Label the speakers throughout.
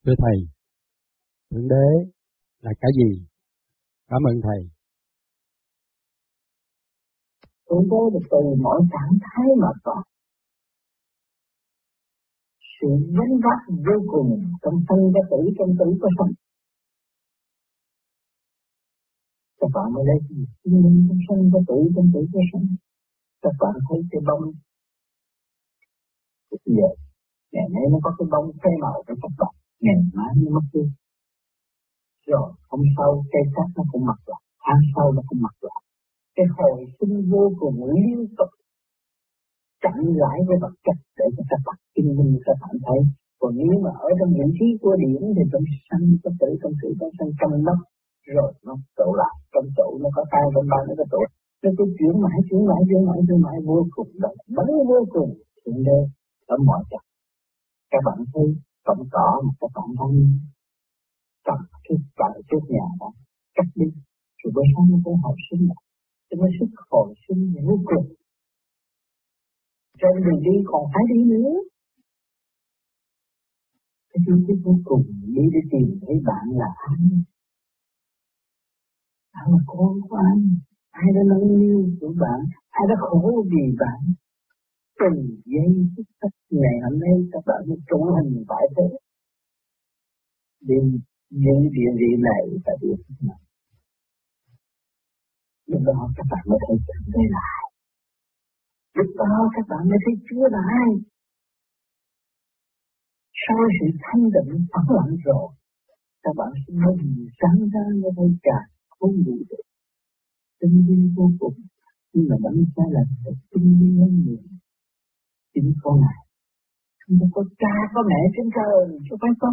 Speaker 1: Thưa Thầy, Thượng Đế là cái gì? Cảm ơn Thầy.
Speaker 2: Thượng Đế được từ mọi trạng thái mà có. Sự vấn vác vô cùng trong sanh có tử, trong tử có sanh. Các bạn mới lấy gì? Trong sanh có tử, trong tử có sanh. Các bạn thấy cái bông. Bây giờ, ngày nay nó có cái bông phê màu cho các bạn. Ngày mai nó mất đi. Rồi, hôm sau cây cát nó cũng mặc lại. Tháng sau nó cũng mặc lại. Cái hồi sinh vô cùng liên tục chặn lại với vật chất để cho các bạn kinh minh các bạn thấy. Còn nếu mà ở trong vị trí của điểm thì trong sanh có tử, trong tử có sanh, trong nó rồi nó tụ lại, trong tụ nó có hai, trong ba nó có tụ. Nó cứ chuyển mãi vô cùng đó, bắn vô cùng Thượng Đế ở mọi chỗ. Các bạn thấy cọng cỏ mà các bạn đang trồng trước nhà đó, cắt đi, rồi bữa sáng nó cũng hồi sinh lại, cho nó sức hồi sinh vô cùng. Trên đường đi còn phải đi nữa. Cái thứ vô cùng đi để tìm thấy bạn là ai. Bạn là con của ai đã nâng niu của bạn, ai đã khổ vì bạn. Từng giây phút tắc ngày hôm nay các bạn mới trụ hình tại thế. Đến những địa vị này và địa vị này. Lúc đó các bạn mới thấy Thượng Đế là ai. Lúc đó các bạn mới thấy Chúa là ai. Sau sự thanh định phẳng lặng rồi, các bạn sẽ nói gì sáng ra như đây cả không đủ được. Tinh vi vô cùng, nhưng mà đánh giá là tinh vi hơn nhiều. Chính con này, chúng ta có cha có mẹ trên trời, cho phải không?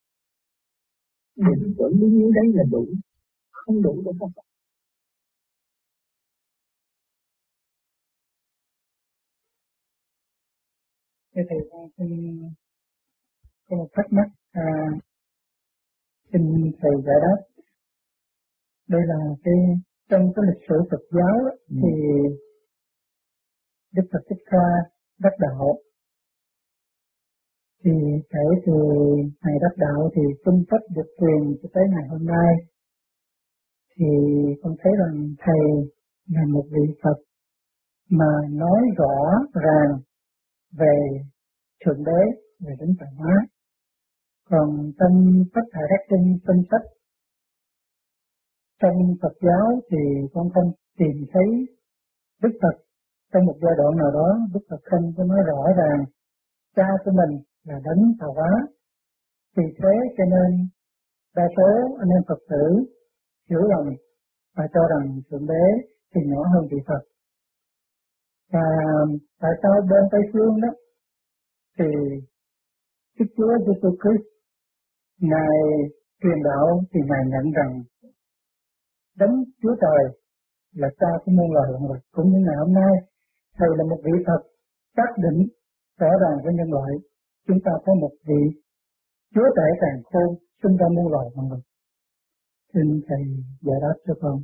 Speaker 2: Đừng tưởng bao nhiêu đấy là đủ, không đủ để các bạn.
Speaker 3: Thế thì có một thắc mắc xin thầy giải đáp. Đây là trong cái lịch sử Phật giáo thì Đức Phật Thích Ca đắc đạo. Thì kể từ ngày đắc đạo thì kinh sách được truyền cho tới ngày hôm nay. Thì con thấy rằng thầy là một vị Phật mà nói rõ ràng về Thượng Đế, về Đấng Tạo Hóa. Còn trong tất cả các kinh sách trong Phật giáo thì con không tìm thấy Đức Phật trong một giai đoạn nào đó Đức Phật không có nói rõ ràng cha của mình là Đấng Tạo Hóa. Vì thế cho nên đa số anh em Phật tử hiểu lầm và cho rằng Thượng Đế thì nhỏ hơn vị Phật. Và tại sao bên Tây Phương đó thì Đức Chúa Giêsu Christ Ngài truyền đạo thì Ngài nhận rằng Đấng Chúa Trời là cha của muôn loài vạn vật. Cũng như ngày hôm nay thầy là một vị Phật xác định rõ ràng với nhân loại chúng ta có một vị Chúa Tể càn khôn sinh ra muôn loài vạn vật. Xin thầy giải đáp cho con.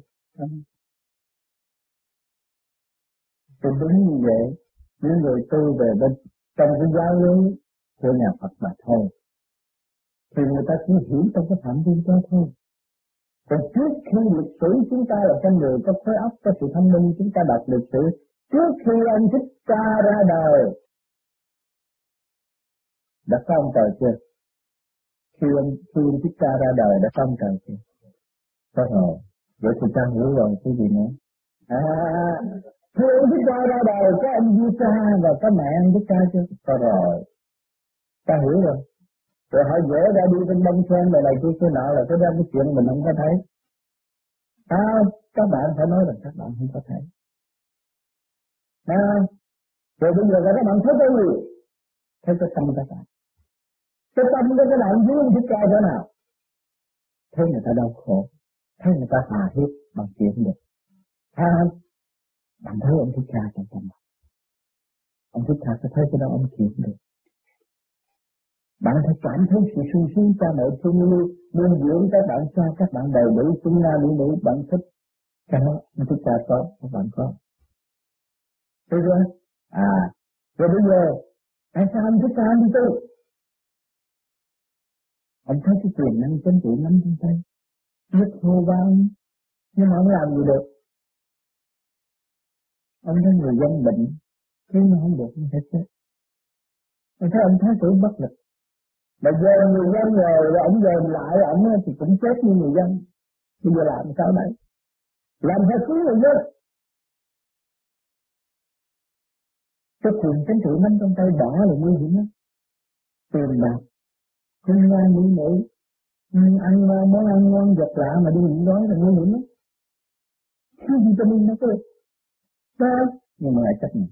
Speaker 4: Tôi đúng như vậy, những người tu về bên trong cái giáo lý của nhà Phật mà thôi, thì người ta chỉ hiểu trong cái phạm vi đó thôi. Còn trước khi lịch sử chúng ta là con người có khối óc, có sự thông minh, chúng ta đọc lịch sử trước khi ông Thích Ca ra đời đã có ông trời chưa? Khi ông Thích Ca ra đời đã có ông trời chưa? Có rồi. Vậy thì ta hiểu rồi cái gì nữa? Khi ông Thích Ca ra đời có ông Di Ca và có mẹ ông Thích Ca chưa? Có rồi. Ta hiểu rồi. Rồi họ dễ ra đi bên đông sơn này kia nọ là cái đó cái chuyện mình không có thấy. Các bạn phải nói rằng các bạn không có thấy. Rồi bây giờ là các bạn thấy cái gì? Thấy cái tâm các bạn. Cái tâm của các bạn dưới ông Thích Ca thế nào? Thấy người ta đau khổ, thấy người ta hà hiếp bằng chuyện được. Bạn thấy ông Thích Ca trong tâm bạn. Ông Thích Ca sẽ thấy cái đó ông chịu được. Bạn phải cảm thấy sự sung sướng cha mẹ thương yêu, nuôi dưỡng các bạn đầy đủ, chúng ta đủ bạn thích. Cái đó ông Thích Ca có, các bạn có. Thấy chưa? Rồi bây giờ, tại sao ông Thích Ca đi tu? Ông thấy cái quyền năng chính trị nắm trong tay, nhất hô bao, nhưng mà ông làm gì được. Ông thấy người dân bệnh, chứ nó không được, nó phải chết. Ông thấy ông thái tử bất lực. Mà giờ người dân rồi ông dồn lại ông thì cũng chết như người dân. Bây giờ làm sao đấy? Làm sao cứu người dân? Cái quyền chính trị nắm trong tay bỏ là nguy hiểm lắm. Tiền bạc, không ngang mỹ nữ, ăn món ăn ngon vật lạ mà đi nhịn đói là nguy hiểm lắm. Thiếu vitamin nó có được. Sao? Nhưng mà lại chấp nhận.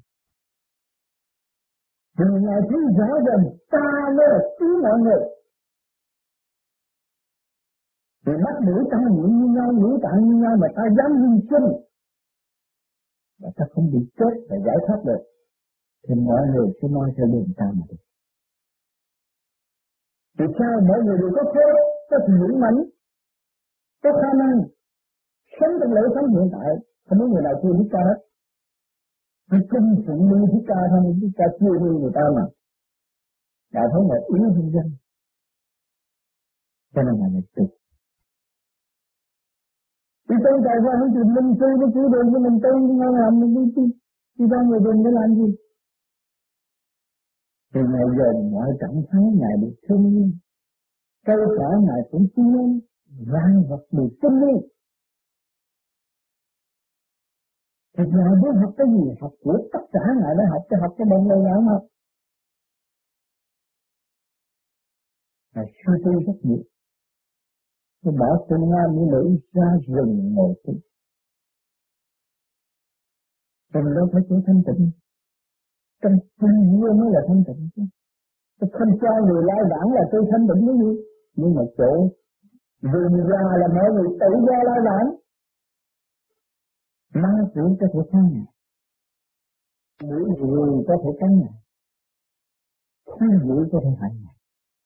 Speaker 4: Vì Ngài thấy rõ ràng ta mới là cứu mọi người. Vì mắt mũi tai miệng như nhau, ngũ tạng như nhau mà ta dám hy sinh. Và ta không bị chết và giải thoát được. Thì mọi người sẽ nói theo đường ta mà được. Vì sao mọi người đều có khối, có sự dũng mãnh, có khả năng sống trong lễ sống hiện tại, không có người nào chưa biết ca hết. Cái kinh phụng đi thích ca thôi, thích ca chưa đi người ta mà. Đạo thống là yếu hơn dân. Cho nên là này tuyệt. Đi tôn trời qua không chịu minh sư nó cứu đường cho mình tôn ngon làm mình đi ra người đường để làm gì? Thì Ngài dồn mọi trạng thái Ngài được thương nhiên. Cây cỏ Ngài cũng thương, vạn vật được thương nhiên. Thì Ngài biết học cái gì? Học của tất cả Ngài đã học, chứ học cái bọn người nào không học. Ngài suy tư rất nhiều. Tôi bỏ từ Nam mỹ nữ ra rừng ngồi tu. Rừng đâu phải chỗ thanh tịnh. Trong thiên nhiên mới là thanh tịnh chứ. Tôi không cho người lai vãng là tôi thanh tịnh cái gì. Nhưng mà chỗ rừng ra là mọi người tự do lai vãng. Ma quỷ có thể kháng ngài. Mũi người có thể cắn ngài. Khí mũi có thể hại ngài.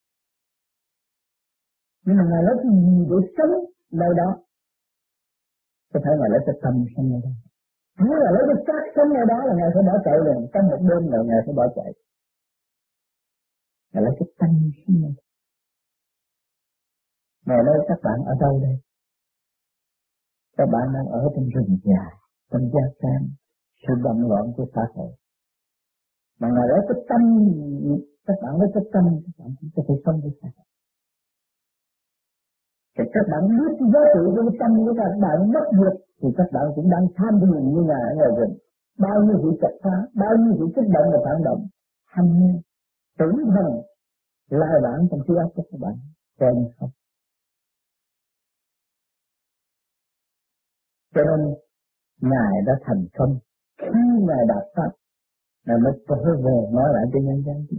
Speaker 4: Nhưng mà Ngài lấy cái gì để sống nơi đó? Có thể Ngài lấy cái tâm sống nơi đó. Nếu là lấy cái xác sống nơi đó là Ngài phải bỏ chạy rồi. Trong một đêm là Ngài phải bỏ chạy. Ngài lấy cái tâm sống nơi đó. Ngài nói các bạn ở đâu đây? Các bạn đang ở trong rừng già, trong gia can, sự bận loạn của xã hội. Mà Ngài lấy cái tâm, các bạn lấy cái tâm, các bạn có thể sống với xã hội. Thì các bạn biết giá trị của cái tâm của các bạn mất diệt thì các bạn cũng đang tham dự như Ngài ở ngoài rừng. Bao nhiêu sự chặt phá, bao nhiêu sự kích động và phản động, ham mê, tưởng thần, lai vãng trong trí óc của các bạn, coi như không. Cho nên Ngài đã thành công khi Ngài đạt pháp, Ngài mới trở về nói lại cho nhân dân.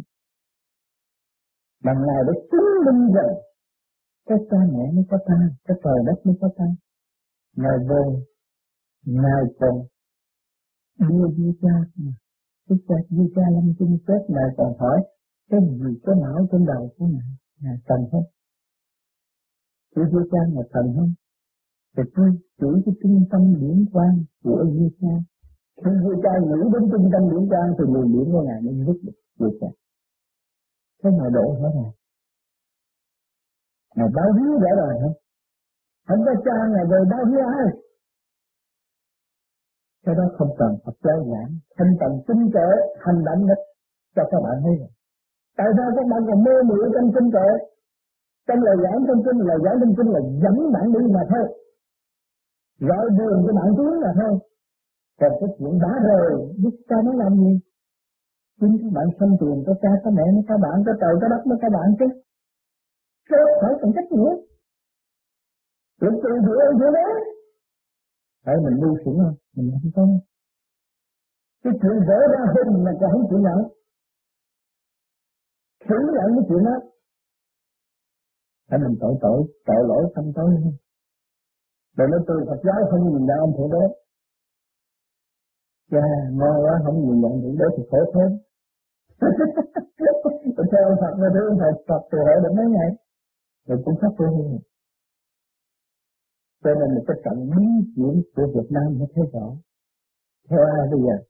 Speaker 4: Mà Ngài đã chứng minh rằng cái cha mẹ mới có ta, cái trời đất mới có ta. Ngài vô, Ngài còn đưa vua cha mà. Cái cha vua cha lâm chung chết, Ngài còn hỏi cái gì có não trên đầu của Ngài cần không? Cái vua cha Ngài cần không? Thì tôi chỉ cái trung tâm điển quang của vua cha. Khi vua cha nghĩ đến trung tâm điển quang thì luồng điển của Ngài mới rút được vua cha. Thế Ngài đổ hết rồi. Ngài báo hiếu đã rồi hả? Không có cha Ngài về báo hiếu ai? Cái đó không cần Phật giáo giảng, không cần tinh tuệ hành động hết cho các bạn thấy rồi. Tại sao các bạn còn mê muội trong tinh tuệ? Trong lời giảng trong kinh là dẫn bạn đi mà thôi. Gọi đường cho bạn tiến là thôi. Còn cái chuyện đã rồi, biết cha nó làm gì? Chính các bạn sanh tiền, có cha, có mẹ, có bạn, có trời, có đất với các bạn chứ. Sao phải cần trách nhiệm? Lúc từ giữa đó. Tại mình lưu chuyển không? Mình không có. Cái chuyện vỡ ra hình mà còn không chịu nhận. Xử nhận cái chuyện đó. Tại mình tội lỗi tâm tối không? Rồi nó từ Phật giáo không nhìn nhận ông Thượng Đế. Cha, ngon quá, không nhìn nhận Thượng Đế thì khổ thêm. Rồi theo ông Phật mà thương Phật từ hội được mấy ngày. Rồi cũng sắp thương hơn. Cho nên là cái trận biến chuyển của Việt Nam nó thấy rõ. Theo ai bây giờ?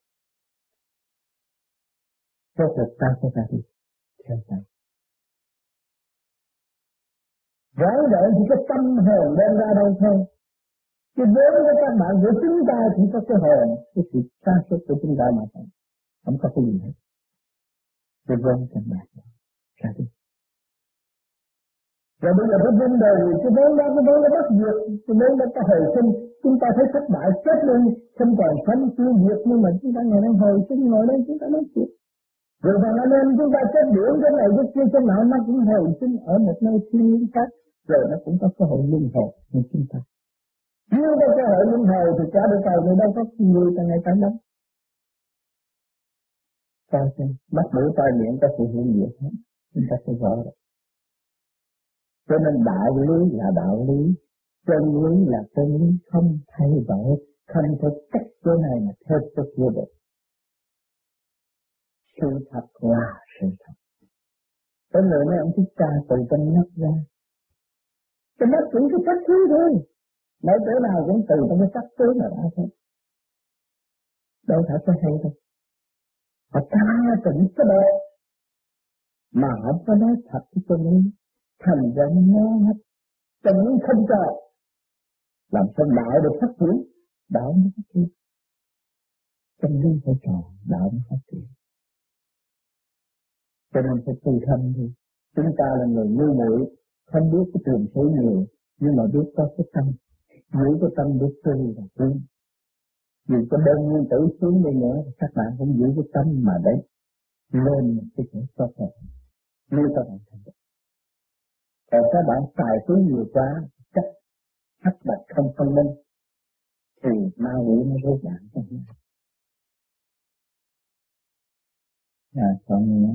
Speaker 4: Theo Phật ta sẽ ra đi. Theo ta. Rõ ràng chỉ có tâm hồn đem ra đâu thôi. Cái vốn của các bạn của chúng ta chỉ có cái hồn, cái sự sáng suốt của chúng ta mà thôi. Không có cái gì hết. Cái vốn các bạn ra đi. Rồi bây giờ cái vấn đề gì? Cái vốn đó bất diệt, cái vốn đó có hồi sinh. Chúng ta thấy thất bại chết luôn, không còn sống tiêu diệt, nhưng mà chúng ta ngày nay hồi sinh, ngồi đây chúng ta nói chuyện. Rồi và nên chúng ta chết điển cái này cái kia cái nào nó cũng hồi sinh ở một nơi thiên liêng khác, rồi nó cũng có cơ hội luân hồi như chúng ta. Nếu có cơ hội luân hồi thì cả đời cầu người đâu có người càng ngày càng đông. Sao xem, mắt mũi tai miệng có sự hiện diện hết, chúng ta sẽ rõ rồi. Cho nên đạo lý là đạo lý, chân lý là chân lý, không thay đổi, không thể cách chỗ này mà theo chỗ kia được. Sự thật là sự thật. Có người nói ông thích cha từ trong mắt ra. Trong mắt chỉ cái sắc thứ thôi. Mỗi chỗ nào cũng từ trong cái sắc tướng là đã thôi. Đâu phải có hay đâu. Và ta tỉnh cái đó. Mà không có nói thật cái chân lý. Thành ra nó hết. Chân lý không cho. Làm sao đạo được phát triển? Đạo mới phát triển. Chân lý phải cho, đạo mới phát triển. Cho nên phải tu thân đi. Chúng ta là người ngu muội, không biết cái trường số nhiều, nhưng mà biết có cái tâm. Giữ cái tâm biết tu và tu. Dù có đơn nguyên tử xuống đi nữa, các bạn cũng giữ cái tâm mà để lên cái chỗ tốt hơn. Nếu các bạn thành được. Còn các bạn xài xuống nhiều quá, chắc hắc bạch không phân minh, thì ma quỷ nó rốt bạn trong đó. Còn nữa.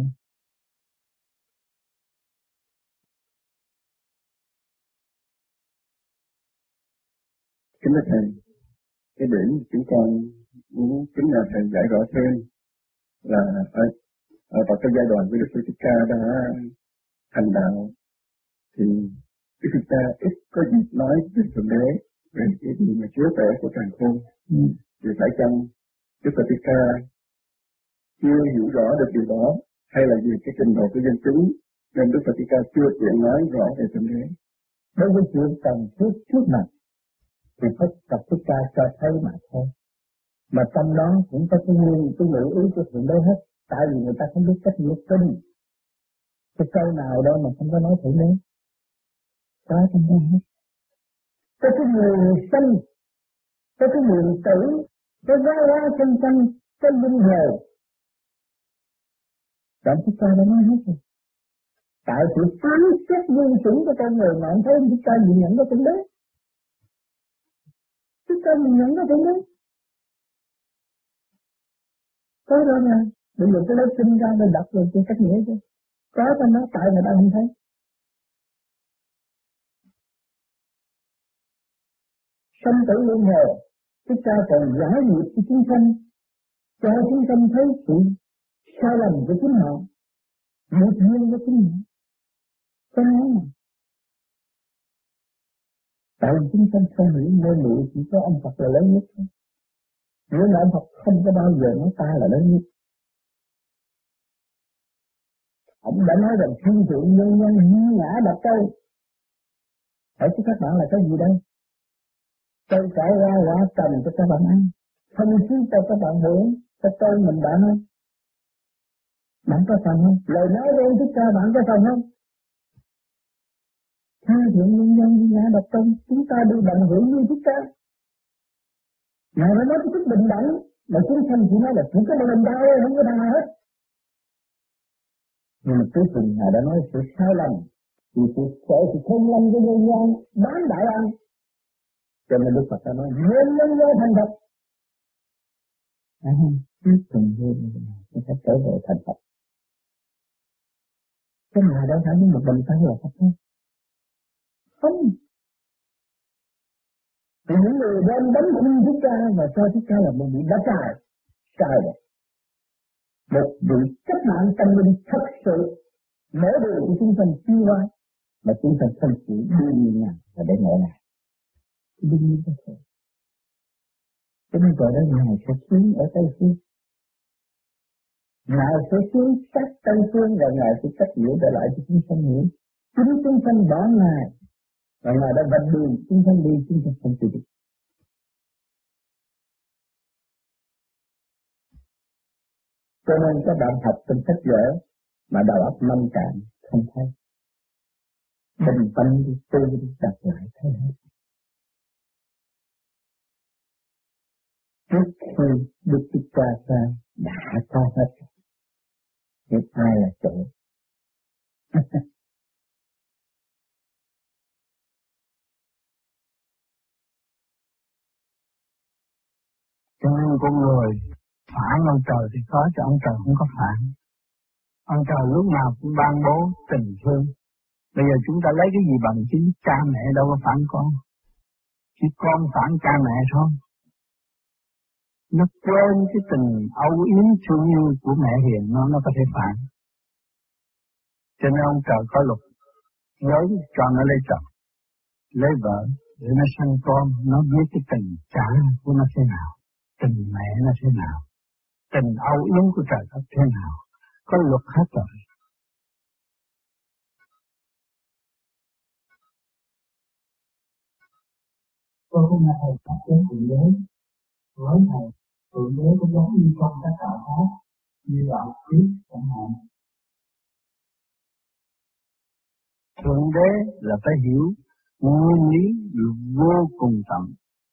Speaker 5: Kính thưa Thầy, cái điểm chúng con muốn kính nhờ Thầy giải rõ thêm là vào cái giai đoạn của Đức Phật Thích Ca đã thành đạo thì Đức Phật Ca ít có dịp nói với Thượng Đế về cái gì mà chứa vẻ của càn khôn. Thì phải chăng Đức Phật Thích Ca chưa hiểu rõ được điều đó, hay là vì cái trình độ của dân chúng nên Đức Phật Thích Ca chưa tiện nói rõ về Thượng Đế?
Speaker 4: Đối với chuyện cần thiết trước mặt thì Phật Thích Ca cho thấy mà thôi. Mà trong đó cũng có cái nguyên, cái ngữ ý của Thượng Đế hết. Tại vì người ta không biết cách nghĩa tin. Cái câu nào đó mà không có nói Thượng Đế. Có trong đó hết. Có cái người sinh, có cái người tử, có giá hóa sinh sinh, có linh hồn. Cảm Thích Ca đã nói hết rồi. Tại sự phán xét nguyên chủng của con người mà ông thấy Thích Ca nhìn nhận có Thượng Đế. Thích Ca nhìn nhận có Thượng Đế. Có đó nè, bây giờ cái lớp sinh ra để đọc rồi trên cách nghĩa chứ. Có trong đó tại người ta không thấy. Sanh tử luân hồi, Thích Ca còn giải nghiệp cho chúng sanh, cho chúng sanh thấy sự sai lầm của chính họ, nghiệp duyên của chính họ. Cái nói mà. Tại vì chúng sanh không hiểu mê muội chỉ có ông Phật là lớn nhất thôi. Nếu mà ông Phật không có bao giờ nói ta là lớn nhất. Ông đã nói rằng thiên thượng nhân nhân như ngã đập cây. Hỏi cho các bạn là cái gì đây? Cây cải ra quả cầm cho các bạn ăn. Không khí cho các bạn hưởng. Cái tên mình đã nói. Bạn có phần không? Lời nói của ông Thích Ca bạn có phần không? Thiên thượng nhân nhân như ngã đập cây. Chúng ta đi bằng hưởng như Thích Ca. Ngài đã nói cái chút bình đẳng. Mà chúng sanh chỉ nói là chỉ có một mình đau không có thằng nào hết. Nhưng mà cuối cùng Ngài đã nói sự sai lầm, vì sự sợ sự không lâm của nhân gian bán đại ăn. Cho nên Đức Phật đã nói nhân nhân thành Phật. Cuối cùng nó sẽ trở về thành Phật. Cái Ngài đâu phải một mình ta là Phật không? Không. Thì những người đem đánh khuyên Thích Ca và cho Thích Ca là một vị đã sai rồi. Một vị cách mạng tâm linh thật sự mở đường của chúng sanh siêu hóa mà chúng sanh không chỉ đương nhiên nào là để ngộ ngài. Đương nhiên như thế. Cho nên gọi đó Ngài sẽ xuống ở Tây Phương. Ngài sẽ xuống sát Tây Phương và Ngài sẽ trách nhiệm trở lại cho chúng sanh hiểu. Chính chúng sanh bỏ Ngài Và Ngài đã vạch đường chúng sanh đi, chúng ta không chịu được. Cho nên các bạn học trong sách vở mà đầu óc nông cạn không thấy. Bình tâm đi tu đi đặt lại thấy hết. Trước khi Đức Thích Ca ra đã có hết. Nhưng ai là chủ?
Speaker 2: Cho nên con người phản ông trời thì có, chứ ông trời không có phản. Ông trời lúc nào cũng ban bố tình thương. Bây giờ chúng ta lấy cái gì bằng chứng? Cha mẹ đâu có phản con. Chỉ con phản cha mẹ thôi. Nó quên cái tình âu yếm thương yêu của mẹ hiền nó có thể phản. Cho nên ông trời có luật lớn cho nó lấy chồng, lấy vợ để nó sanh con, nó biết cái tình cha của nó thế nào, tình mẹ nó thế nào, tình âu yếm của trời đất thế nào, có luật hết rồi. Tôi hôm nay thầy phát đến Thượng Đế, với thầy, Thượng Đế cũng giống như trong các đạo khác, như đạo Christ chẳng hạn. Thượng Đế là phải hiểu nguyên lý vô cùng tận.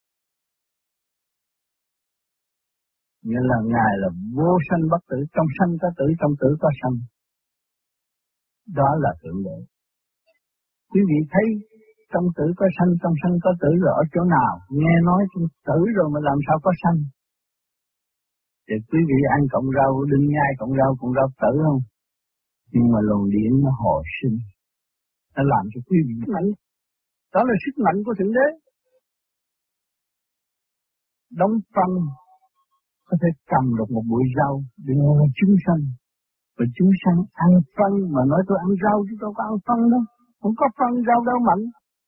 Speaker 2: Nghĩa là Ngài là vô sanh bất tử, trong sanh có tử, trong tử có sanh. Đó là Thượng Đế. Quý vị thấy trong tử có sanh, trong sanh có tử là ở chỗ nào? Nghe nói trong tử rồi mà làm sao có sanh? Thì quý vị ăn cọng rau, đừng nhai cọng rau tử không? Nhưng mà luồng điển nó hồi sinh. Nó làm cho quý vị mạnh. Đó là sức mạnh của Thượng Đế. Đóng phân có thể cầm được một bụi rau để nuôi chúng sanh. Và chúng sanh ăn phân mà nói tôi ăn rau chứ tôi có ăn phân đâu. Không có phân rau đâu mạnh.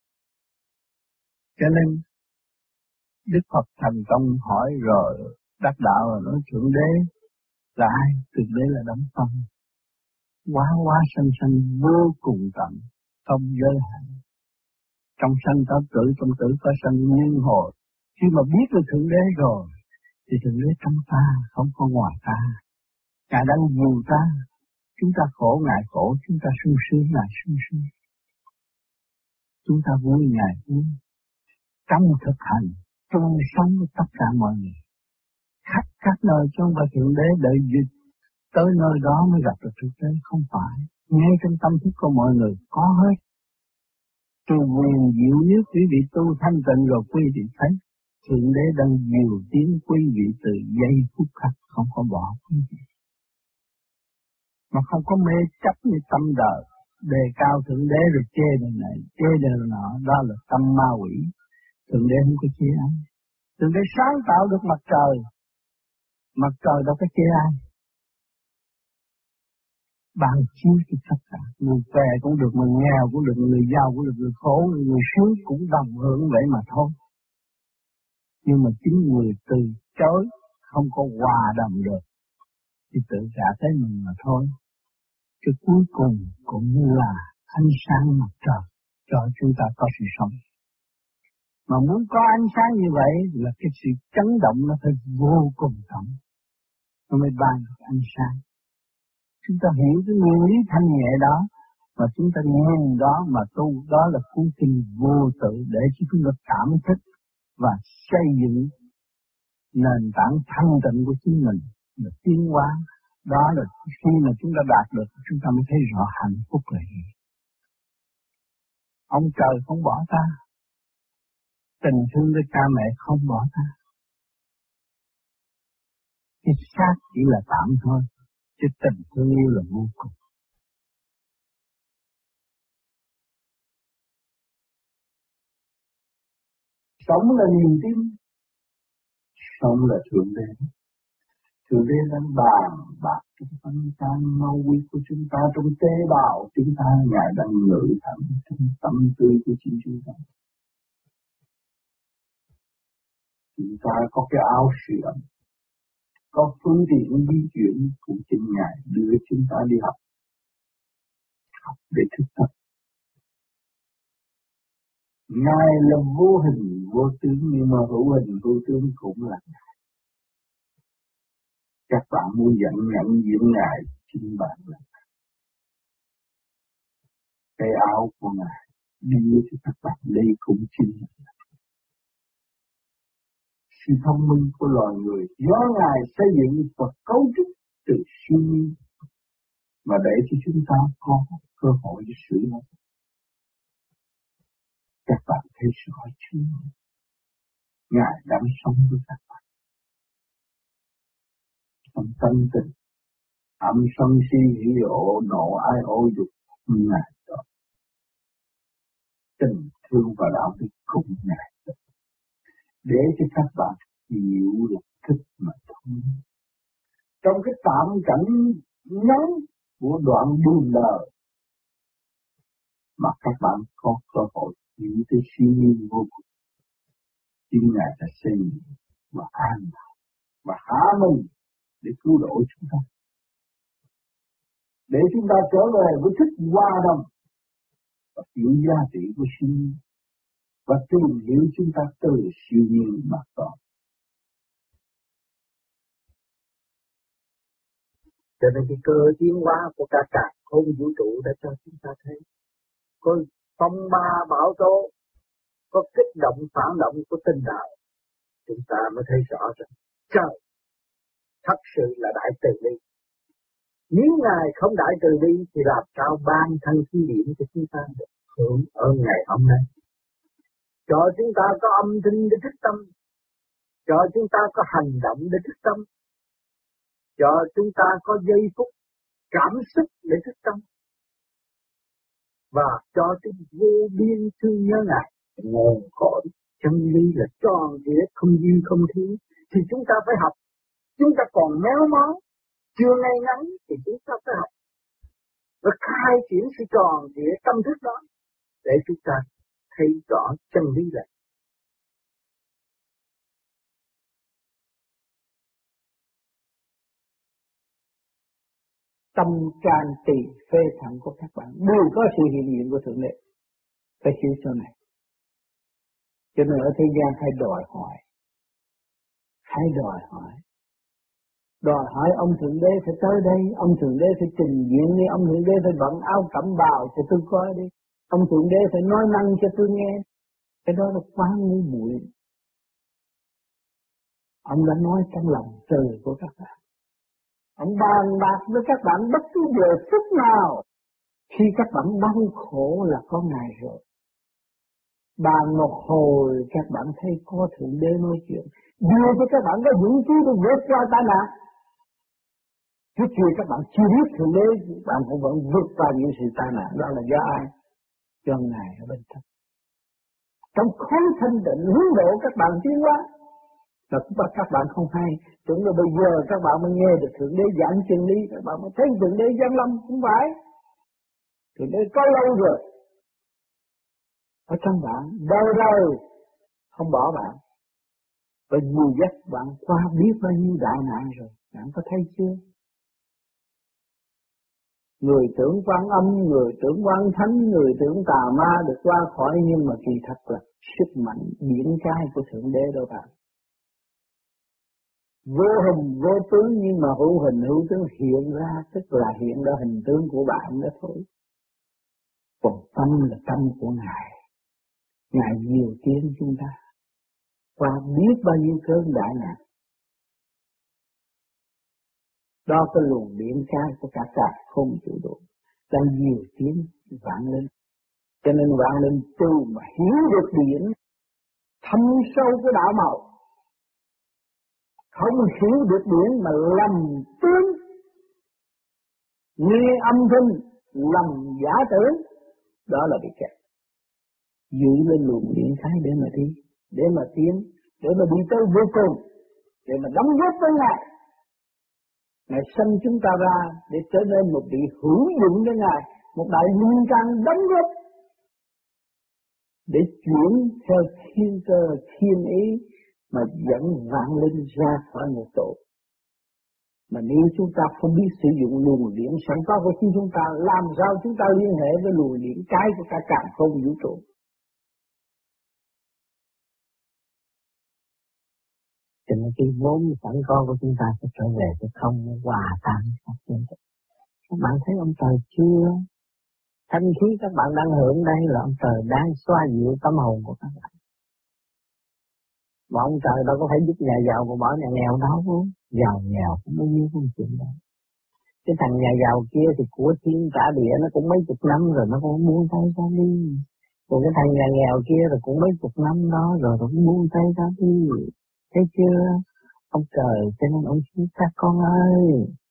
Speaker 2: Cho nên Đức Phật thành công hỏi rồi đắc đạo rồi nói Thượng Đế là ai? Thượng Đế là đóng phân. Quá sanh vô cùng tận, không giới hạn. Trong sanh có tử, trong tử có sanh nguyên hồi. Khi mà biết được Thượng Đế rồi thì Thượng Đế trong ta, không có ngoài ta. Ngài đang dìu ta. Chúng ta khổ Ngài khổ, chúng ta sung sướng Ngài sung sướng. Chúng ta vui Ngài vui. Trong thực hành, chung sống với tất cả mọi người. Khắp các nơi trong và Thượng Đế đợi duyệt. Tới nơi đó mới gặp được Thượng Đế, không phải. Ngay trong tâm thức của mọi người có hết. Từ quyền diệu nhất quý vị tu thanh tịnh rồi quý vị thấy. Thượng Đế đang dìu tiến quý vị từ giây phút khắc, không có bỏ quý vị. Mà không có mê chấp như tâm đời, đề cao Thượng Đế rồi chê đời này, chê đời nọ, đó là tâm ma quỷ. Thượng Đế không có chê ai. Thượng Đế sáng tạo được mặt trời đâu có chê ai. Ban chiếu cho tất cả, người què cũng được, người nghèo cũng được, người giàu cũng được, người khổ, người sướng cũng đồng hưởng vậy mà thôi. Nhưng mà chính người từ chối, không có hòa đồng được, thì tự trả tới mình mà thôi. Chứ cuối cùng cũng là ánh sáng mặt trời cho chúng ta có sự sống. Mà muốn có ánh sáng như vậy là cái sự chấn động nó phải vô cùng tổng. Nó mới ban được ánh sáng. Chúng ta hiểu cái nguyên lý thanh nhẹ đó, mà chúng ta nhìn đó mà tu, đó là cuốn kinh vô tự để cho chúng ta cảm thức và xây dựng nền tảng thanh tịnh của chính mình, là tiến hóa. Đó là khi mà chúng ta đạt được, chúng ta mới thấy rõ hạnh phúc là gì. Ông trời không bỏ ta, tình thương với cha mẹ không bỏ ta. Cái xác chỉ là tạm thôi, chứ tình thương yêu là vô cùng. Sống là niềm tin, sống là Thượng Đế. Thượng Đế đang bàn bạc trong tâm can mau quy của chúng ta, trong tế bào chúng ta, Ngài đang ngự thẳng trong tâm tư của chính chúng ta. Chúng ta có cái áo sưởi, có phương tiện di chuyển của chính Ngài đưa chúng ta đi học để thực tập. Ngài là vô hình vô tướng, nhưng mà hữu hình vô tướng cũng là Ngài. Các bạn muốn nhận diện Ngài, chính bạn là cái áo của Ngài đưa cho các bạn đây cũng chính là sự thông minh của loài người do Ngài xây dựng và cấu trúc từ siêu nhiên, mà để cho chúng ta có cơ hội để sử dụng. Các bạn thấy rõ chưa? Ngài đang sống với các bạn. Trong tâm tình, âm sân si hỉ ộ nộ ai ô dục Ngài đó. Tình thương và đạo đức cũng Ngài đó. Để cho các bạn hiểu là thích mà thôi. Trong cái tạm cảnh ngắn của đoạn đường đời mà các bạn có cơ hội hiểu tới siêu nhiên vô cùng. Chính Ngài đã xây dựng và an bài và hạ mình để cứu độ chúng ta. Để chúng ta trở về với thức hòa đồng và hiểu giá trị của siêu nhiên và tìm hiểu chúng ta từ siêu nhiên mà có. Cho nên cái cơ tiến hóa của cả không vũ trụ đã cho chúng ta thấy có phong ba bão tố, có kích động phản động của tinh đạo, chúng ta mới thấy rõ rằng trời thật sự là đại từ bi. Nếu Ngài không đại từ bi thì làm sao ban thân khí điển cho chúng ta được hưởng ở ngày hôm nay? Cho chúng ta có âm thanh để thức tâm, cho chúng ta có hành động để thức tâm, cho chúng ta có giây phút cảm xúc để thức tâm, và cho chúng vô biên thương nhớ Ngài. Nguồn cội chân lý là tròn địa không dư không thiếu, thì chúng ta phải học. Chúng ta còn méo mó, chưa ngay ngắn thì chúng ta phải học và khai triển sự tròn địa tâm thức đó để chúng ta thấy rõ chân lý này.
Speaker 3: Tâm can tỳ phế thận của các bạn đều có sự hiện diện của Thượng Đế. Phải hiểu chỗ này. Cho nên ở thế gian hay đòi hỏi. Đòi hỏi ông Thượng Đế phải tới đây, ông Thượng Đế phải trình diện đi, ông Thượng Đế phải bận áo cẩm bào cho tôi coi đi, ông Thượng Đế phải nói năng cho tôi nghe. Cái đó là quá ngu muội. Ông đã nói trong lòng từ của các bạn. Ông bàn bạc với các bạn bất cứ giờ phút nào. Khi các bạn đau khổ là có Ngài rồi. Bàn một hồi các bạn thấy có Thượng Đế nói chuyện. Đưa cho các bạn có dũng khí để vượt qua tai nạn. Trước khi các bạn chưa biết Thượng Đế, bạn cũng vẫn vượt qua những sự tai nạn. Đó là do ai? Do Ngài ở bên trong. Trong khối thanh định hướng độ các bạn tiến hóa. Và các bạn không hay. Tưởng là bây giờ các bạn mới nghe được Thượng Đế giảng chân lý, các bạn mới thấy Thượng Đế giáng lâm. Không phải. Thượng Đế có lâu rồi. Ở trong bạn, đời không bỏ bạn. Và dìu dắt bạn qua biết bao nhiêu đại nạn rồi. Bạn có thấy chưa? Người tưởng Quan Âm, người tưởng Quan Thánh, người tưởng Tà Ma được qua khỏi, nhưng mà kỳ thật là sức mạnh điển trai của Thượng Đế đó bạn. Vô hình vô tướng nhưng mà hữu hình hữu tướng hiện ra, tức là hiện ra hình tướng của bạn đó thôi. Còn tâm là tâm của Ngài. Ngài nhiều tiếng chúng ta qua biết bao nhiêu cơn đại nạn. Đó cái luồng điện trai của cả không chịu đủ, đang nhiều tiếng vạn linh. Cho nên vạn linh tu mà hiểu được điển, thâm sâu của đạo màu. Không hiểu được điển mà lầm tướng, nghe âm thanh lầm giả tưởng, đó là bị kẹt. Giữ lên luồng điện thái để mà đi, để mà tiến, để mà đi tới vô cùng, để mà đóng góp với Ngài. Ngài sanh chúng ta ra để trở nên một vị hữu dụng với Ngài, một đại linh căn đóng góp để chuyển theo thiên cơ thiên ý mà dẫn vạn linh ra khỏi một tổ. Mà nếu chúng ta không biết sử dụng luồng điển sẵn có của chính chúng ta, làm sao chúng ta liên hệ với luồng điển cái của cả không vũ trụ?
Speaker 1: Cho nên cái vốn sẵn có của chúng ta sẽ trở về chứ không hòa tan. Các bạn thấy ông trời chưa? Thanh khí các bạn đang hưởng đây là ông trời đang xoa dịu tâm hồn của các bạn. Mà ông trời đâu có phải giúp nhà giàu mà bỏ nhà nghèo đâu. Giàu nghèo cũng bao nhiêu công chuyện đó. Cái thằng nhà giàu kia thì của thiên cả địa nó cũng mấy chục năm rồi nó cũng buông tay ra đi. Còn cái thằng nhà nghèo kia rồi cũng mấy chục năm đó rồi nó cũng buông tay ra đi. Thấy chưa? Ông trời cho nên ông xin các con ơi.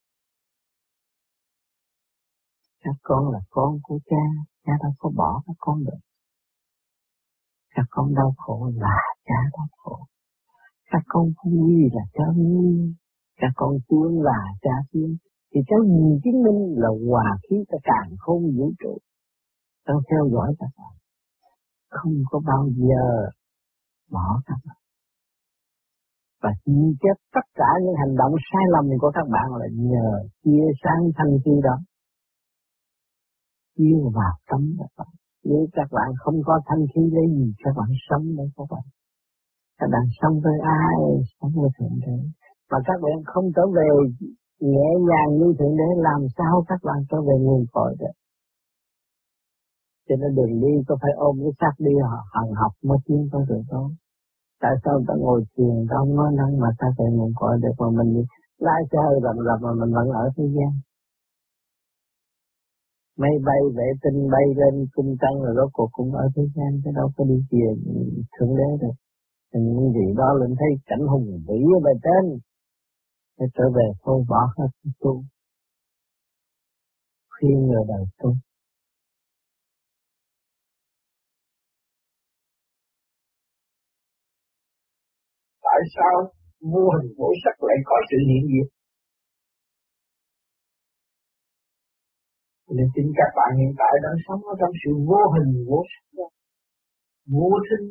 Speaker 1: Các con là con của cha, cha đâu có bỏ các con được. Các con đau khổ là cha đau khổ. Các con vui là cha vui. Các con thương là cha thương. Thì cái gì chứng minh là hòa khí cả càn khôn vũ trụ. Đang theo dõi các bạn. Không có bao giờ bỏ các bạn. Và chia chết tất cả những hành động sai lầm của các bạn là nhờ chia sáng thanh khí đó. Chia vào tâm các bạn. Nếu các bạn không có thanh khí lấy gì các bạn sống đấy các bạn. Các bạn sống với ai? Sống với Thượng Đế. Mà các bạn không trở về nhẹ nhàng như Thượng Đế làm sao các bạn trở về nguồn cội được. Cho nên đừng đi có phải ôm cái xác đi hằng học mới tiến tới được đâu. Tại sao ta ngồi thiền ta không nói năng mà ta về nguồn cội được mà mình lái xe hơi rầm rầm mà mình vẫn ở thế gian. Máy bay vệ tinh bay lên cung trăng rồi rốt cuộc cũng ở thế gian chứ đâu có đi về Thượng Đế được. Những gì đó lên thấy cảnh hùng vĩ ở bên trên. Để trở về thôi bỏ hết tu. Khuyên người đời tu.
Speaker 2: Tại sao vô hình vô sắc lại có sự hiện diện? Nên chính các bạn hiện tại đang sống ở trong sự vô hình vô sắc đó. Vô sinh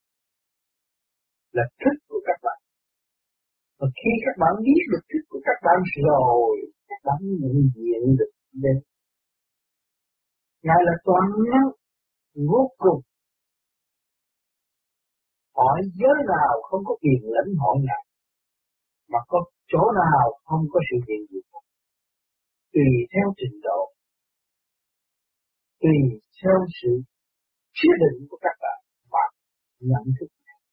Speaker 2: là thức của các bạn. Và khi các bạn biết được thức của các bạn rồi, các bạn nhận diện được đến. Ngài là toàn năng vô cùng. Hỏi giới nào không có quyền lãnh hội Ngài, mà có chỗ nào không có sự hiện diện. Tùy theo trình độ, tùy theo sự quyết định của các bạn mà nhận thức.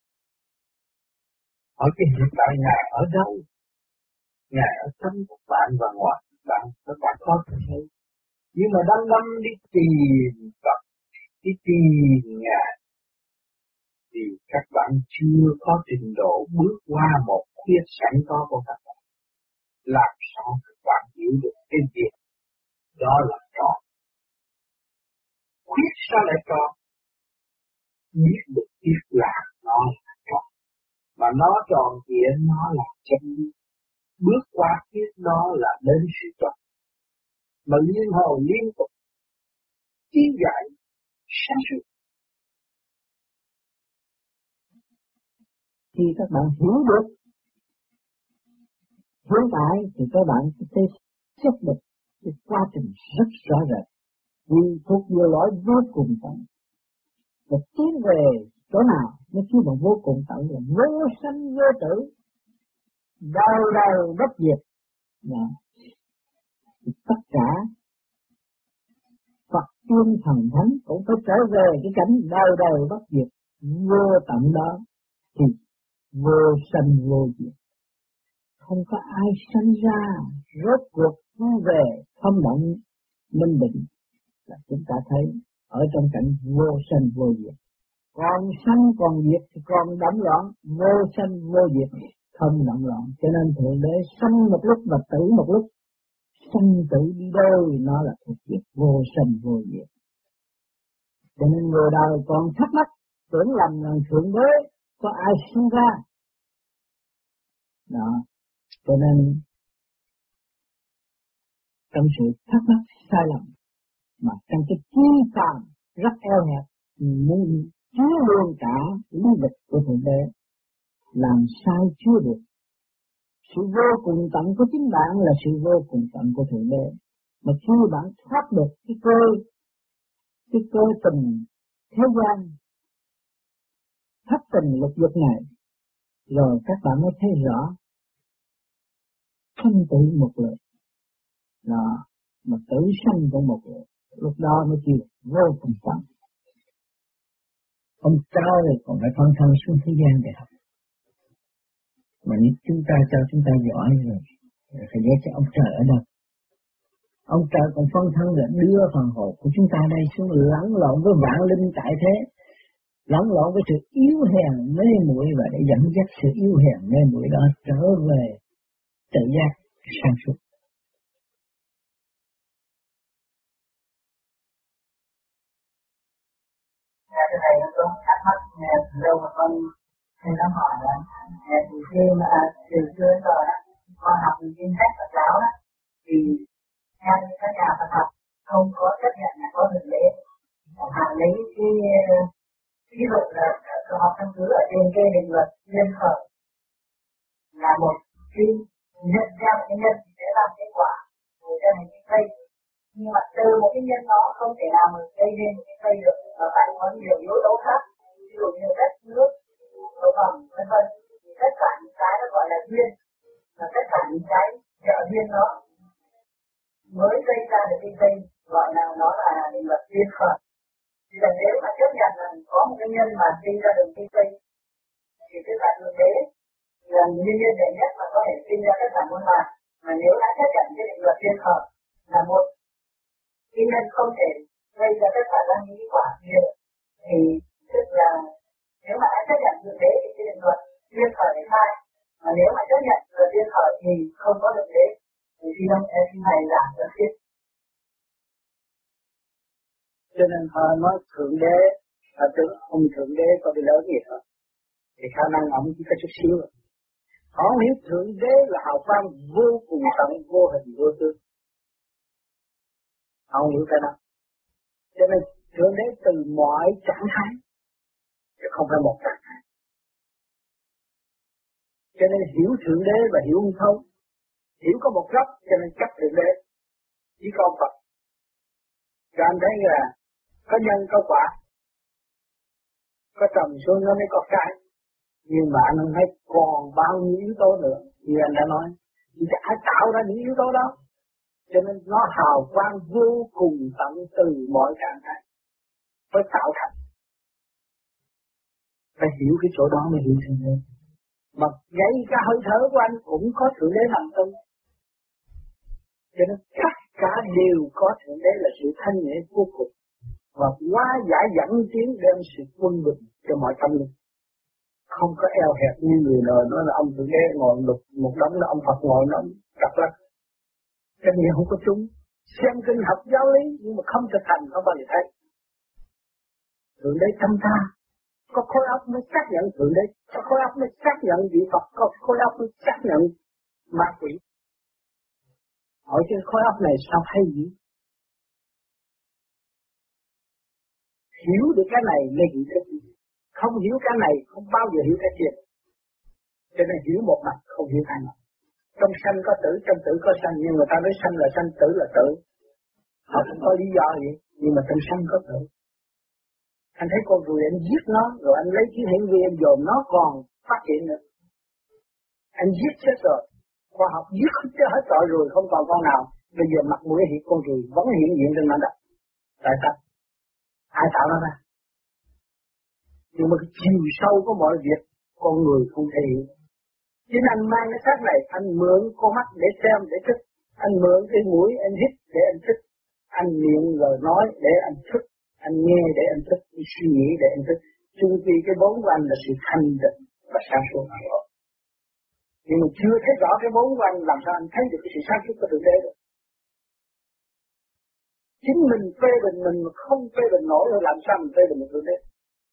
Speaker 2: Ở cái hiện tại Ngài ở đâu? Ngài ở trong các bạn và ngoài các bạn có thể thấy. Nhưng mà đang đâm đi tìm Phật, đi tìm Ngài, thì các bạn chưa có trình độ bước qua một khuyết sẵn có của các bạn. Làm sao các bạn hiểu được cái việc đó là tròn? Khuyết sao lại tròn? Biết được biết là nó là tròn. Mà nó tròn kia nó là chân lý. Bước qua khuyết đó là đến sự tròn. Mà liên hồi liên tục tiến giải sáng suốt.
Speaker 1: Khi các bạn hiểu được hiện tại thì các bạn sẽ xét được cái quá trình rất rõ rệt. Vì thuộc về lỗi vô cùng tận. Và tiến về chỗ nào nó chỉ là vô cùng tận là vô sanh vô tử. Đời đời bất diệt. Thì tất cả Phật tiên thần thánh cũng phải trở về cái cảnh đời đời bất diệt vô tận đó. Thì vô sanh vô diệt. Không có ai sanh ra rốt cuộc về không động minh định là chúng ta thấy ở trong cảnh vô sanh vô diệt. Còn sanh còn diệt thì còn động loạn, vô sanh vô diệt không động loạn. Cho nên Thượng Đế sanh một lúc và tử một lúc. Sanh tử đi đôi nó là thuộc việc vô sanh vô diệt. Cho nên người đời còn thắc mắc tưởng lầm rằng Thượng Đế có ai sinh ra. Đó. Cho nên trong sự thắc mắc sai lầm mà trong cái trí phàm rất eo hẹp muốn chứa luôn cả lý lịch của Thượng Đế làm sai chưa được. Sự vô cùng tận của chính bạn là sự vô cùng tận của Thượng Đế. Mà khi bạn thoát được cái cơ tình thế gian thất tình lục dục này rồi các bạn mới thấy rõ sanh tử một lượt, đó, mà tử sanh cũng một lượt, lúc đó mới chịu vô cùng tận.
Speaker 4: Ông cao thì còn phải phân thân xuống thế gian để học. Mà nếu chúng ta cho chúng ta giỏi rồi, phải nhớ cho ông trời ở đâu. Ông trời còn phân thân là đưa phần hồn của chúng ta đây xuống lẫn lộn với vạn linh tại thế, lẫn lộn với sự yếu hèn mê muội và để dẫn dắt sự yếu hèn mê muội đó trở về tự giác sáng suốt.
Speaker 2: Cái này nó có thắc mắc đâu mà con hay nó hỏi là thì khi mà từ xưa rồi đó con học kinh sách Phật giáo đó thì theo các nhà Phật học không có chấp nhận là có thực lễ, hàng lấy cái ví dụ là học căn cứ ở trên cái định luật nhân khởi là một cái nhân theo cái nhân thì sẽ làm kết quả rồi cho thành cái cây, nhưng mà từ một cái nhân đó không thể nào mà gây nên cái cây được, và phải có nhiều yếu tố khác, ví dụ như đất nước, độ ẩm, vân vân. Thì tất cả những cái nó gọi là duyên, và tất cả những cái trợ duyên đó mới gây ra được cái cây, gọi là nó là định luật duyên khởi. Thì là nếu mà chấp nhận là có một cái nhân mà sinh ra được cái cây thì tức là như thế là nguyên nhân đệ nhất mà có thể sinh ra tất cả muôn vàn. Mà nếu đã chấp nhận cái định luật duyên khởi là một cái nhân không thể gây ra tất cả các những quả kia, thì tức là nếu mà đã chấp nhận được thế thì cái định luật duyên khởi là hai, mà nếu mà chấp nhận luật duyên khởi thì không có được thế, thì khi ông này giảm được tiếp.
Speaker 1: Cho nên họ nói thượng đế, tưởng ông thượng đế có bị lớn gì thôi, thì khả năng ông chỉ có chút xíu rồi. Họ hiểu thượng đế là hào quang vô cùng tận, vô hình vô tướng. Họ không hiểu cái đó. Cho nên thượng đế từ mọi trạng thái, chứ không phải một trạng thái. Cho nên hiểu thượng đế và hiểu không thấu. Hiểu có một góc cho nên chấp thượng đế, chỉ có Phật. Cho anh thấy là có nhân có quả, có trồng xuống nó mới có trái. Nhưng mà anh không thấy còn bao nhiêu yếu tố nữa. Như anh đã nói, chỉ đã tạo ra những yếu tố đó. Cho nên nó hào quang vô cùng tận từ mọi trạng thái mới tạo thành. Phải hiểu cái chỗ đó mới hiểu thượng đế. Mà ngay cả hơi thở của anh cũng có thượng đế nằm trong. Cho nên tất cả đều có thượng đế là sự thanh nhẹ vô cùng. Và hóa giải dẫn tiến đem sự quân bình cho mọi tâm linh. Không có eo hẹp như người đời nói là ông thượng đế ngồi một đống là ông Phật ngồi nó đặt lắc. Cái này không có trúng. Xem kinh học giáo lý nhưng mà không thực hành không bao giờ thấy. Thượng đế tâm ta, có khối óc mới xác nhận thượng đế, có khối óc mới xác nhận vị Phật, có khối óc mới xác nhận ma quỷ. Hỏi trên khối óc này sao hay gì? Hiểu được cái này mới hiểu cái gì. Không hiểu cái này không bao giờ hiểu cái kia. Cho nên hiểu một mặt không hiểu hai mặt. Trong sanh có tử, trong tử có sanh, nhưng người ta nói sanh là sanh, tử là tử. Họ không có lý do gì, nhưng mà trong sanh có tử. Anh thấy con ruồi anh giết nó, rồi anh lấy chiếc hiển vi anh dồn nó còn phát triển nữa. Anh giết chết rồi, khoa học giết hết trọi rồi không còn con nào. Bây giờ mặt mũi hiện con ruồi vẫn hiện diện trên mặt đất. Tại sao? Ai tạo nó ra? Nhưng mà cái chiều sâu của mọi việc con người không thể hiểu. Chính anh mang cái xác này, anh mượn con mắt để xem, để thức. Anh mượn cái mũi, anh hít để anh thức. Anh miệng lời nói để anh thức. Anh nghe để anh thức, anh suy nghĩ để anh thức. Chung quy cái vốn của anh là sự thanh tịnh và sáng suốt. Nhưng mà chưa thấy rõ cái vốn của anh, làm sao anh thấy được cái sự sáng suốt của Thượng Đế được? Chính mình phê bình mình mà không phê bình nổi rồi làm sao mình phê bình được Thượng Đế?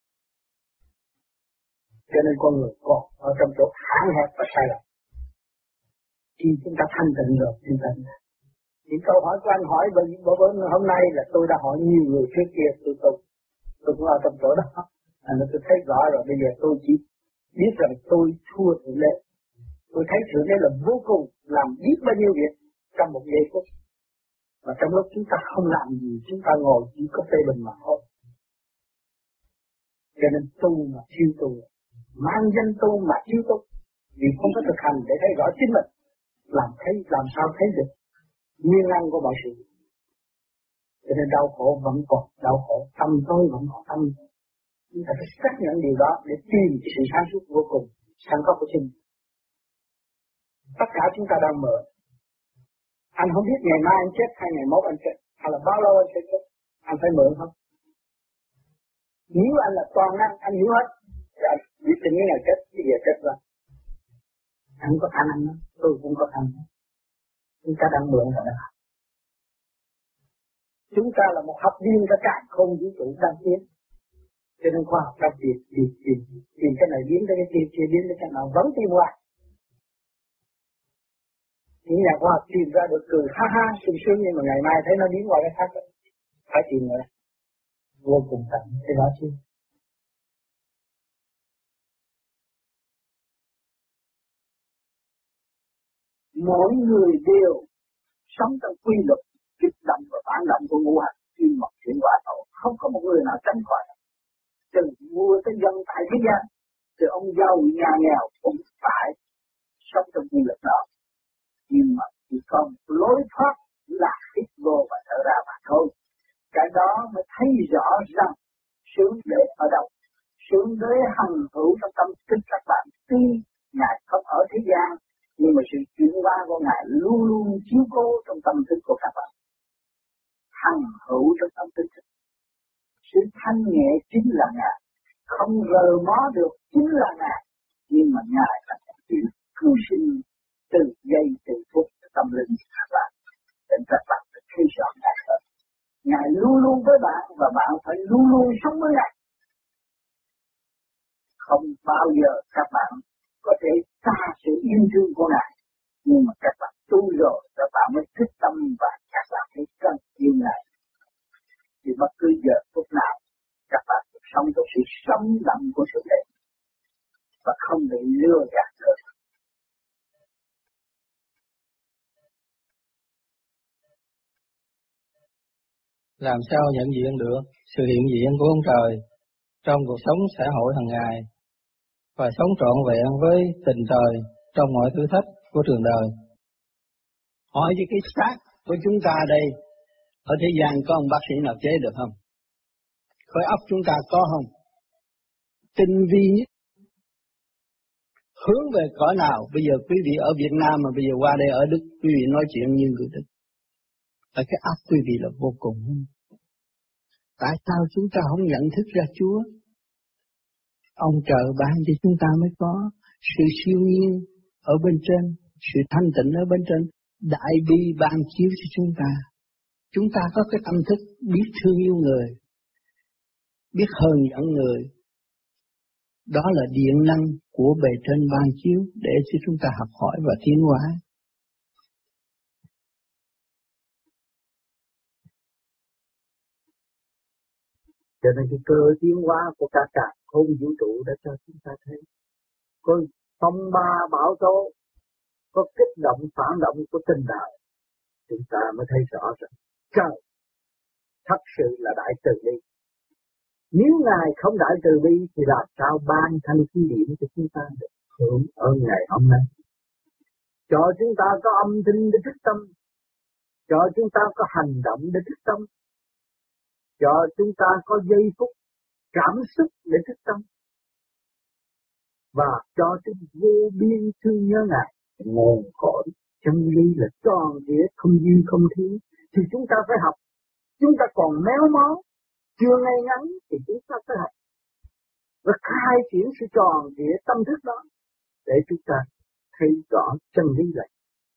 Speaker 1: Cho nên con người còn ở trong chỗ hạn hẹp và sai lầm. Khi chúng ta thanh tịnh rồi, chúng ta những câu hỏi của anh hỏi bởi hôm nay là tôi đã hỏi nhiều người trước kia, tôi cũng ở trong chỗ đó. Tôi thấy rõ rồi, bây giờ tôi chỉ biết rằng tôi thua Thượng Đế. Tôi thấy Thượng Đế là vô cùng, làm biết bao nhiêu việc trong một giây phút. Và trong lúc chúng ta không làm gì, chúng ta ngồi chỉ có phê bình mà thôi. Cho nên tu mà siêu tu,
Speaker 2: mang danh tu mà thiếu tu, vì không có thực hành để thấy rõ chính mình, làm sao thấy được nguyên nhân của mọi sự. Cho nên đau khổ vẫn còn đau khổ, tâm tôi vẫn còn tâm. Chúng ta phải xác nhận điều đó để tìm cái sự sáng suốt vô cùng sẵn có của chính. Tất cả chúng ta đang mở. Anh không biết ngày mai anh chết hay ngày mốt anh chết, hay là bao lâu anh sẽ chết, anh phải mượn không? Nếu anh là toàn năng, anh hiểu hết, thì anh biết đến những ngày chết, bây giờ chết rồi. Anh không có khả năng đó, tôi cũng có khả năng. Chúng ta đang mượn rồi đó. Chúng ta là một học viên cả cả không vũ trụ đang tiến. Cho nên khoa học đang tìm cái này biến tới cái kia biến tới cái nào vẫn tìm qua. Những nhà khoa học tìm ra được cười ha ha sung sướng, nhưng mà ngày mai thấy nó biến qua cái khác, phải tìm nữa. Vô cùng tận cái đó chứ. Mỗi người đều sống trong quy luật kích động và phản động của ngũ hành kim mộc thủy hỏa thổ, không có một người nào tránh khỏi. Từ vua tới dân tại thế gian, từ ông giàu nhà nghèo cũng phải sống trong quy luật đó. Nhưng mà chỉ còn lối thoát là hít vô và thở ra mà thôi. Cái đó mới thấy rõ rằng sướng đế ở đâu. Sướng đế hằng hữu trong tâm thức các bạn. Tuy Ngài không ở thế gian, nhưng mà sự chuyển hóa của Ngài luôn luôn chiếu cố trong tâm thức của các bạn. Hằng hữu trong tâm thức. Sự thanh nhẹ chính là Ngài. Không rờ mó được chính là Ngài. Nhưng mà Ngài là sự cứu sinh từ giây từ phút tâm linh của các bạn. Để các bạn phải thấy rõ Ngài hơn. Ngài luôn luôn với bạn và bạn phải luôn luôn sống với Ngài. Không bao giờ các bạn có thể xa sự yêu thương của Ngài. Nhưng mà các bạn tu rồi, các bạn mới thích tâm và các bạn thấy cần yêu Ngài. Thì bất cứ giờ phút nào, các bạn sống trong sự sống động của sự đẹp và không bị lừa gạt được.
Speaker 3: Làm sao nhận diện được sự hiện diện của ông trời trong cuộc sống xã hội hàng ngày và sống trọn vẹn với tình trời trong mọi thử thách của trường đời?
Speaker 6: Hỏi với cái xác của chúng ta đây, ở thế gian có ông bác sĩ nào chế được không? Khối óc chúng ta có không? Tinh vi nhất. Hướng về cõi nào? Bây giờ quý vị ở Việt Nam mà bây giờ qua đây ở Đức, quý vị nói chuyện như người Đức. Ở cái óc quý vị là vô cùng. Tại sao chúng ta không nhận thức ra Chúa? Ông trời ban cho chúng ta mới có sự siêu nhiên ở bên trên, sự thanh tịnh ở bên trên, đại bi ban chiếu cho chúng ta. Chúng ta có cái tâm thức biết thương yêu người, biết hờn giận người. Đó là điện năng của bề trên ban chiếu để cho chúng ta học hỏi và tiến hóa.
Speaker 2: Cho nên cái cơ tiến hóa của cả không vũ trụ đã cho chúng ta thấy. Có phong ba bão tố, có kích động phản động của tình đời. Chúng ta mới thấy rõ rằng trời thật sự là đại từ bi. Nếu Ngài không đại từ bi thì làm sao ban thanh khí điển cho chúng ta được hưởng ở ngày hôm nay. Cho chúng ta có âm thanh để thức tâm, cho chúng ta có hành động để thức tâm, cho chúng ta có giây phút cảm xúc để thức tâm, và cho chúng vô biên thương nhớ Ngài. Nguồn cội chân lý là tròn vía không dư không thiếu, thì chúng ta phải học. Chúng ta còn méo mó, chưa ngay ngắn thì chúng ta phải học và khai triển sự tròn vía tâm thức đó để chúng ta thấy rõ chân lý này.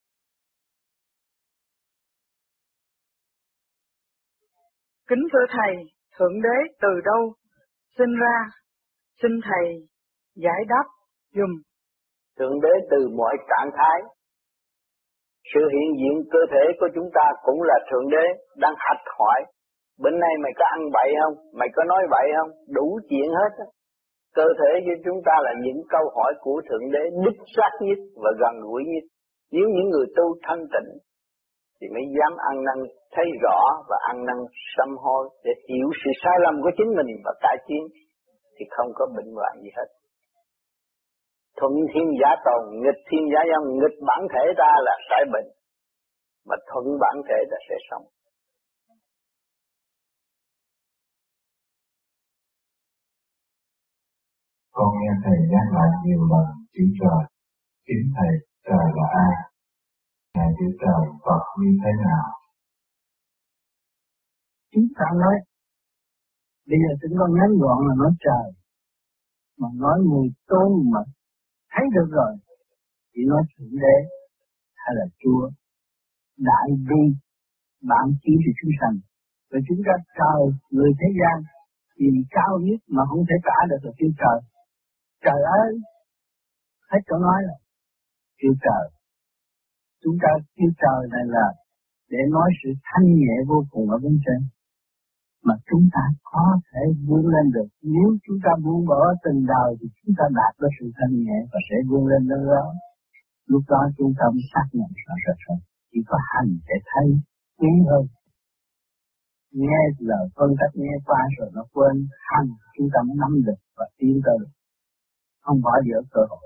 Speaker 7: Kính thưa Thầy, Thượng Đế từ đâu sinh ra? Xin Thầy giải đáp dùm.
Speaker 6: Thượng Đế từ mọi trạng thái. Sự hiện diện cơ thể của chúng ta cũng là Thượng Đế đang hạch hỏi. Bên nay mày có ăn bậy không? Mày có nói bậy không? Đủ chuyện hết. Cơ thể của chúng ta là những câu hỏi của Thượng Đế đích xác nhất và gần gũi nhất. Nếu những người tu thanh tịnh thì mới dám ăn năn thấy rõ và ăn năn sám hối để hiểu sự sai lầm của chính mình và cải tiến, thì không có bệnh hoạn gì hết. thuận thiên giả tồn, nghịch thiên giả dâm. Nghịch bản thể ta là sẽ bệnh, mà thuận bản thể ta sẽ sống.
Speaker 8: Con nghe thầy nhắc lại nhiều lần chữ trời. Kính thầy, trời là ai? Ngài chữ trời Phật như thế nào?
Speaker 2: Chúng ta nói, bây giờ chúng con ngắn gọn là nói trời, mà nói người tôn mà thấy được rồi, chỉ nói thượng đế hay là Chúa, đại bi, bạn chỉ thì chúng sanh. Rồi chúng ta trời, người thế gian, tìm cao nhất mà không thể trả được là kêu trời. Trời ơi, hết chỗ nói rồi, kêu trời. Chúng ta kêu trời này là để nói sự thanh nhẹ vô cùng ở bên trên, mà chúng ta có thể vươn lên được. Nếu chúng ta buông bỏ từng đời thì chúng ta đạt được sự thanh nhẹ và sẽ vươn lên đó. Lúc đó chúng ta mới xác nhận rõ ràng. Chỉ có hành để thấy quý hơn. Nghe lời phân tích nghe qua rồi nó quên, hành chúng ta mới nắm được và tiến tới, không bỏ dở cơ hội.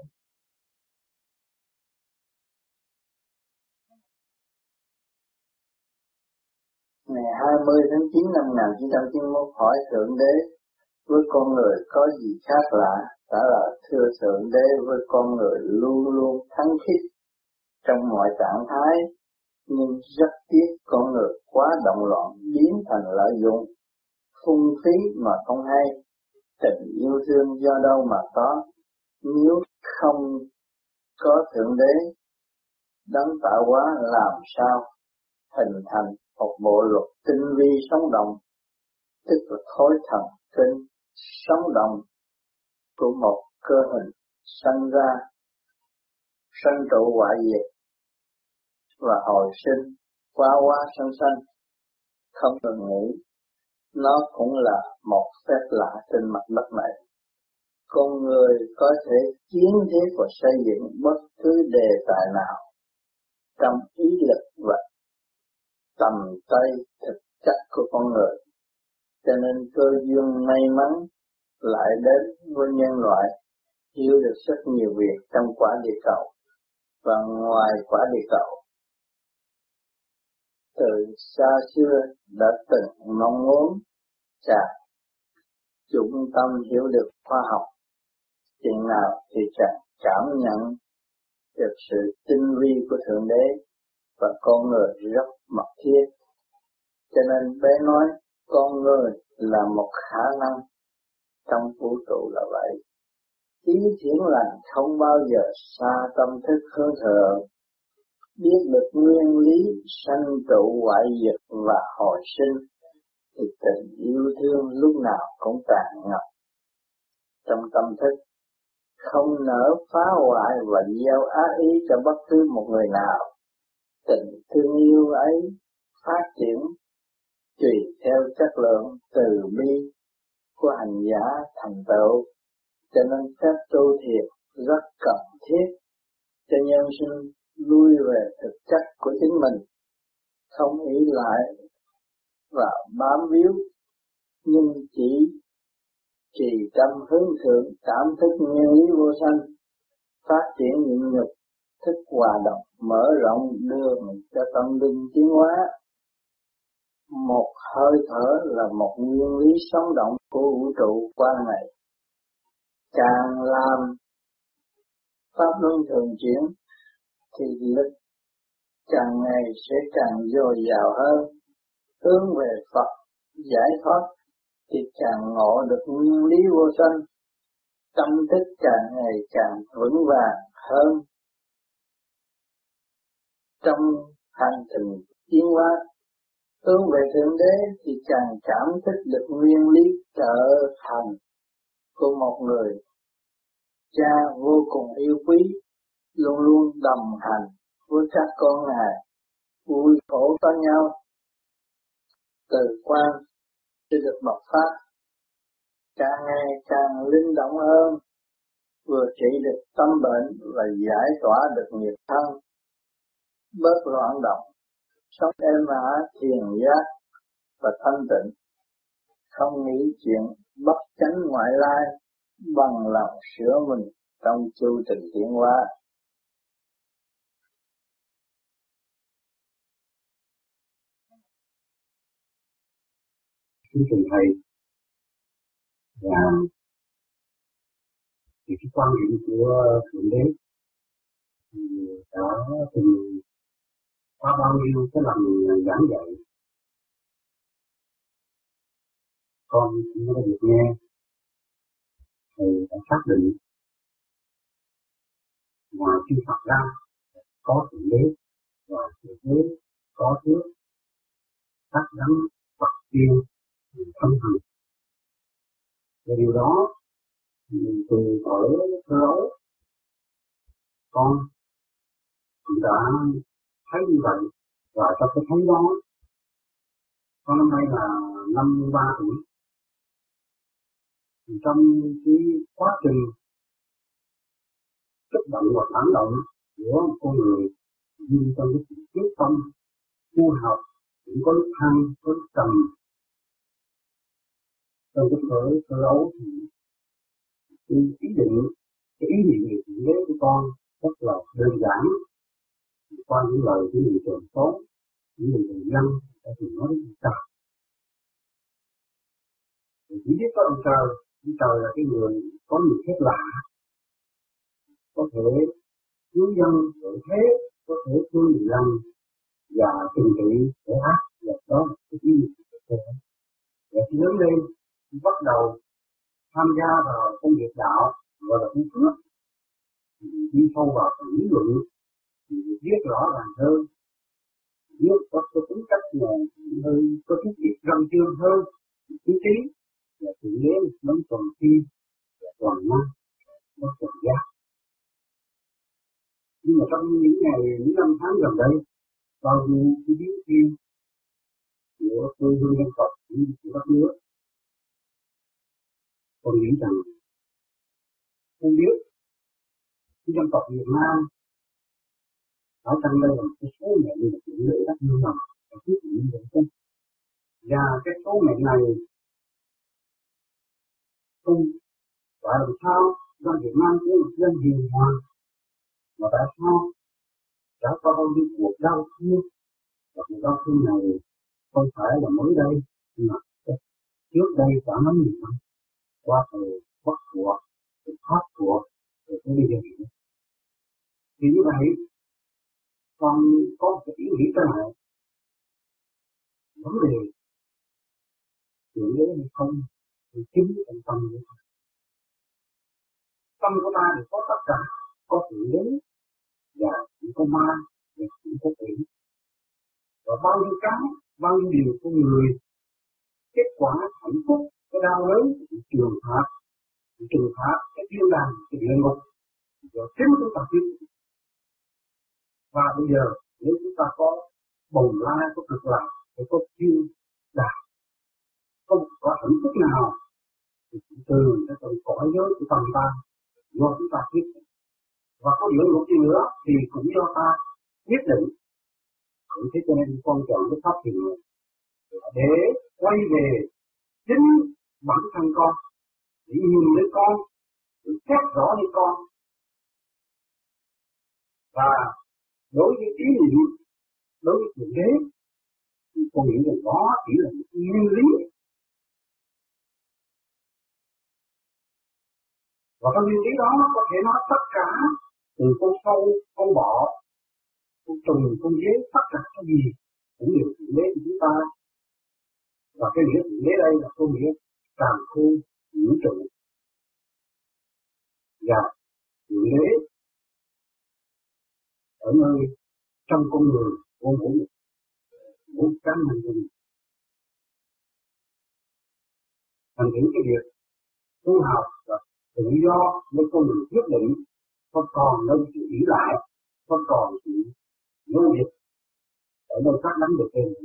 Speaker 9: Ngày 20 tháng 9 năm 1991 hỏi Thượng Đế với con người có gì khác lạ? Trả lời thưa Thượng Đế, với con người luôn luôn thắng khích trong mọi trạng thái, nhưng rất tiếc con người quá động loạn biến thành lợi dụng, phung phí mà không hay. Tình yêu thương do đâu mà có? Nếu không có Thượng Đế đấng tạo hóa, làm sao hình thành một bộ luật tinh vi sống động, tức là khối thần kinh sống động của một cơ hình sanh ra, sanh trụ hoại diệt và hồi sinh, qua hóa sanh sanh. Không cần nghĩ, nó cũng là một phép lạ trên mặt đất này. Con người có thể chiến thế và xây dựng bất cứ đề tài nào trong ý lực và tầm tay thực chất của con người. Cho nên cơ duyên may mắn lại đến với nhân loại, hiểu được rất nhiều việc trong quả địa cầu và ngoài quả địa cầu. Từ xa xưa đã từng mong muốn chàng dụng tâm hiểu được khoa học, chừng nào thì chàng cảm nhận được sự tinh vi của Thượng Đế và con người rất mật thiết. Cho nên bé nói con người là một khả năng trong vũ trụ là vậy. Ý thiện lành không bao giờ xa tâm thức hướng thượng, biết được nguyên lý sanh trụ hoại diệt và hồi sinh, thì tình yêu thương lúc nào cũng tràn ngập trong tâm thức, không nỡ phá hoại và gieo ác ý cho bất cứ một người nào. Tình thương yêu ấy phát triển tùy theo chất lượng từ bi của hành giả thành tựu, cho nên phép tu thiền rất cần thiết cho nhân sinh lui về thực chất của chính mình, không ý lại và bám víu, nhưng chỉ trì tâm hướng thượng, cảm thức nguyên lý vô sanh, phát triển nhịn nhục, thức hòa đồng, mở rộng đường cho tâm linh tiến hóa. Một hơi thở là một nguyên lý sống động của vũ trụ qua ngày. Càng làm pháp luân thường chuyển thì lực càng ngày sẽ càng dồi dào hơn, hướng về Phật giải thoát thì càng ngộ được nguyên lý vô sanh, tâm thức càng ngày càng vững vàng hơn trong hành trình tiến hóa. Hướng về Thượng Đế thì càng cảm thức được nguyên lý trợ hành của một người cha vô cùng yêu quý, luôn luôn đồng hành với các con Ngài, vui khổ có nhau. Từ quan sẽ được bộc phát, càng ngày càng linh động hơn, vừa trị được tâm bệnh và giải tỏa được nghiệp thân, bớt loạn động, sống êm ả, thiền giác và thanh tịnh, không nghĩ chuyện bất chánh ngoại lai, bằng lòng sửa mình trong chu trình tiến hóa.
Speaker 2: Kính thưa thầy, và thì cái quan điểm của Thượng Đế thì đã từng qua bao nhiêu cái lần giảng dạy, con cũng đã được nghe, thầy đã xác định ngoài chư Phật ra có Thượng Đế và Thượng Đế có trước các đấng Phật tiên thân thần. Và điều đó từ ở thơ ấu con cũng đã thấy như vậy, và trong cái thấy đó con năm nay là 53 tuổi. Thì trong cái quá trình kích động và phản động của con người nhưng trong cái sự quyết tâm tu học cũng có lúc thăng có lúc trầm. Trong cái thơ ấu thì cái ý định, cái ý niệm về Thượng Đế của con rất là đơn giản, qua những lời của người trường số, những người thường dân đã thường nói đến trời. Chỉ biết có ông trời là cái người có nhiều phép lạ, có thể cứu dân đổi thế, có thể thương người dân và trừng trị kẻ ác, và đó là cái ý niệm của tôi. Và khi lớn lên, bắt đầu tham gia vào công việc đạo, gọi là tu phước, đi sâu vào phần lý luận, thì viết rõ ràng hơn, viết có cái tính cách hơi có chút ít răng chương hơn, chú trí, và tự nhiên nó toàn thiên và toàn năng, nó toàn giác. Nhưng mà trong những ngày, những năm tháng gần đây, bao nhiêu cái biến thiên của quê hương dân tộc của đất nước, tôi nghĩ rằng không biết cái dân tộc Việt Nam ở trong đây là một cái số mệnh là chuyện lễ đất nước nào và quyết định như vậy không? Và cái số mệnh này không phải làm sao dân Việt Nam cũng là dân hiền hòa, mà tại sao đã có bao nhiêu cuộc đau thương, và cuộc đau thương này không phải là mới đây, mà trước đây đã mấy nghìn năm qua thời Bắc thuộc, thời Pháp thuộc, rồi tới bây giờ. Thì như vậy, con có một cái ý nghĩ thế này, vấn đề Thượng Đế hay không thì chính trong tâm của ta. Tâm của ta thì có tất cả, có Thượng Đế và cũng có ma và cũng có quỷ. Và bao nhiêu cái, bao nhiêu điều của người, kết quả hạnh phúc, cái đau lớn, cái trừng phạt, cái thiên đàng, cái địa ngục, rồi chính chúng ta biết. Và bây giờ nếu chúng ta có bồng lai, có cực lạc, có thiên đàng, có một quả hạnh phúc nào thì từ cái phần cõi giới của tâm ta do chúng ta biết. Và có địa ngục gì nữa thì cũng do ta quyết định. Thế cho nên con chọn cái pháp thiền để quay về chính bản thân con, để nhìn đến con, để xét rõ đến con. Và đối với ý niệm, đối với Thượng Đế, thì con nghĩ rằng đó chỉ là một nguyên lý. Và cái nguyên lý đó có thể nói tất cả, từ con sâu, con bọ, con trùng, con dế, tất cả cái gì cũng đều Thượng Đế của chúng ta. Và cái nghĩa Thượng Đế đây là có nghĩa càn khôn vũ trụ. Và Thượng Đế ở nơi trong con người của mỗi cá nhân của mình. Thành thử cái việc tu học và tự do với con người quyết định, không còn nơi sự ỷ lại, không còn sự nô dịch ở nơi các đấng được tên.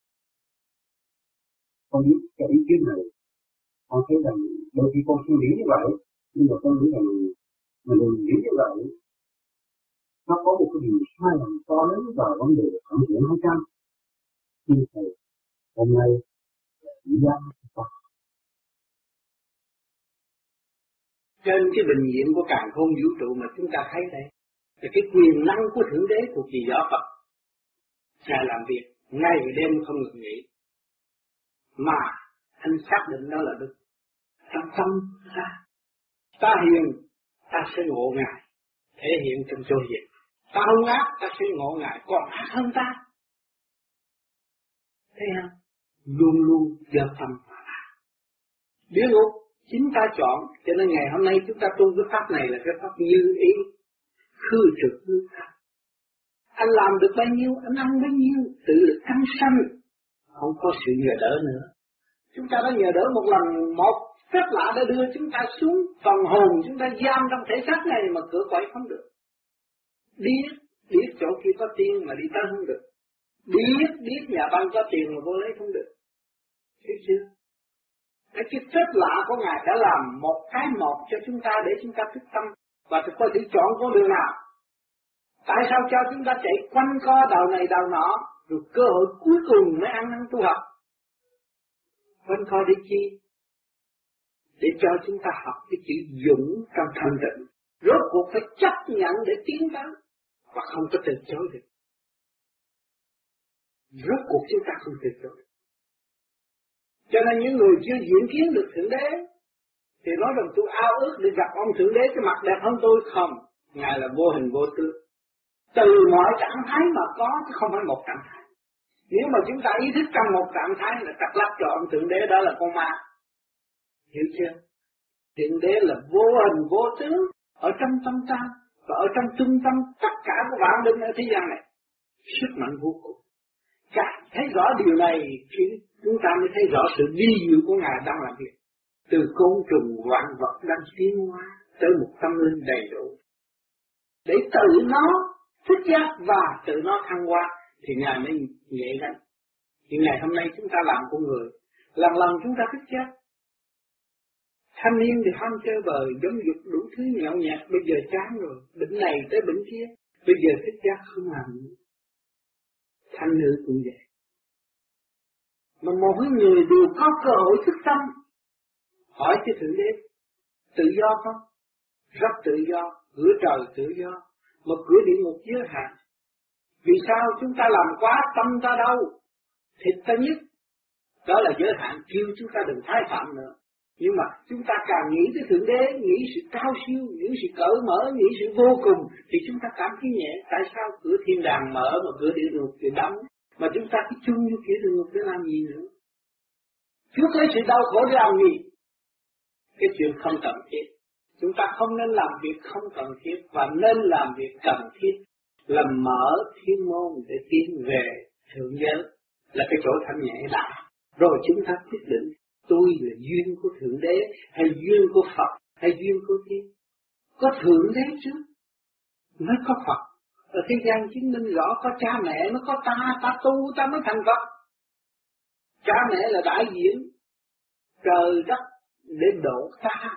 Speaker 2: Con biết cái ý kiến này, con thấy rằng đôi khi con suy nghĩ như vậy, nhưng mà con nghĩ rằng mình nghĩ như vậy nó có một cái điều sai lầm to lớn vào vấn đề phản chuyển hay chăng? Nhưng thầy hôm nay chỉ ra Phật.
Speaker 6: trên cái bình diện của càn khôn vũ trụ mà chúng ta thấy đây là cái quyền năng của Thượng Đế thuộc về võ Phật. Ngài làm việc ngày đêm không ngừng nghỉ, mà anh xác định đó là đức. Trong tâm ta hiền, ta sẽ ngộ Ngài thể hiện trong chỗ hiện. Ta hung ác, ta sẽ ngộ Ngài còn ác hơn ta. Thấy không? Luôn luôn do tâm mà ra. Địa ngục chính ta chọn, cho nên ngày hôm nay chúng ta tu cái pháp này là cái pháp như ý, khư trực như pháp. Anh làm được bao nhiêu, anh ăn bấy nhiêu, tự lực thăng sanh, không có sự nhờ đỡ nữa. Chúng ta đã nhờ đỡ một lần, một phép lạ đã đưa chúng ta xuống phần hồn, chúng ta giam trong thể xác này mà cửa quậy không được. Biết chỗ kia có tiền mà đi tới không được. Biết nhà băng có tiền mà vô lấy không được. Thấy chưa? Cái phép lạ của Ngài đã làm một cái một cho chúng ta để chúng ta thức tâm và có thể chọn con đường nào. Tại sao cho chúng ta chạy quanh co đầu này đầu nọ, rồi cơ hội cuối cùng mới ăn năn tu học? Quanh co để chi? Để cho chúng ta học cái chữ dũng trong thanh tịnh. Rốt cuộc phải chấp nhận để tiến tới và không có từ chối được. Rốt cuộc chúng ta không từ chối được. Cho nên những người chưa diễn kiến được Thượng Đế thì nói rằng tôi ao ước để gặp ông Thượng Đế cái mặt đẹp hơn tôi. Không, Ngài là vô hình vô tướng. Từ mọi trạng thái mà có chứ không phải một trạng thái. Nếu mà chúng ta ý thức trong một trạng thái là trật lắc cho ông Thượng Đế, đó là con ma. Hiểu chưa? Thượng Đế là vô hình vô tướng ở trong tâm ta và ở trong trung tâm tất cả các bạn linh ở thế gian này. Sức mạnh vô cùng. Càng thấy rõ điều này thì chúng ta mới thấy rõ sự vi diệu của Ngài đang làm việc. Từ côn trùng vạn vật đang tiến hóa tới một tâm linh đầy đủ. Để tự nó thức giác và tự nó thăng hoa thì Ngài mới nhẹ gánh. Thì ngày hôm nay chúng ta làm con người, lần chúng ta thức giác. Thanh niên thì ham chơi bời, giống dục đủ thứ nhậu nhạt, bây giờ chán rồi, bệnh này tới bệnh kia, bây giờ thức giác không làm nữa. Thanh nữ cũng vậy. Mà một người đều có cơ hội thức tâm. Hỏi cho Thượng Đế, tự do không? Rất tự do, cửa trời tự do, mà cửa địa ngục giới hạn. Vì sao chúng ta làm quá tâm ta đâu? Thịt ta nhất. Đó là giới hạn kêu chúng ta đừng tái phạm nữa. Nhưng mà chúng ta càng nghĩ tới Thượng Đế, nghĩ sự cao siêu, nghĩ sự cởi mở, nghĩ sự vô cùng, thì chúng ta cảm thấy nhẹ. Tại sao cửa thiên đàng mở mà cửa địa ngục thì đóng? Mà chúng ta cứ chung với cửa địa ngục để làm gì nữa? Trước lấy sự đau khổ để làm gì? Cái chuyện không cần thiết. Chúng ta không nên làm việc không cần thiết và nên làm việc cần thiết là mở thiên môn để tiến về thượng giới, là cái chỗ thanh nhẹ lại. Rồi chúng ta quyết định tôi là duyên của Thượng Đế hay duyên của Phật hay duyên của Thiên. Có Thượng Đế trước mới có Phật. Ở thế gian chứng minh rõ có cha mẹ mới có ta tu ta mới thành Phật. Cha mẹ là đại diện trời đất để độ ta.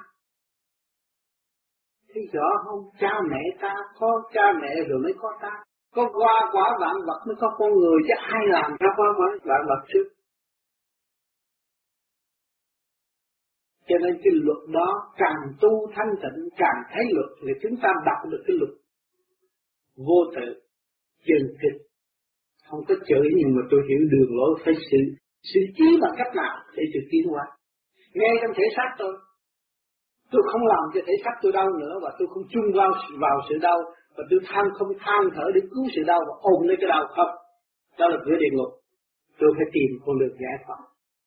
Speaker 6: Thấy rõ không? Cha mẹ ta có cha mẹ rồi mới có ta. Có quả vạn vật mới có con người, chứ ai làm ra quả vạn vật trước. Cho nên cái luật đó càng tu thanh tịnh càng thấy luật, thì chúng ta đọc được cái luật vô tự, chân thực. Không có chửi nhưng mà tôi hiểu đường lối phải sự trí bằng cách nào để sự tiến hóa. Ngay trong thể xác tôi không làm cho thể xác tôi đau nữa và tôi không chung vào sự đau và tôi không than thở để cứu sự đau và ôm lấy cái đau không. Đó là cửa địa ngục. Tôi phải tìm con đường giải thoát.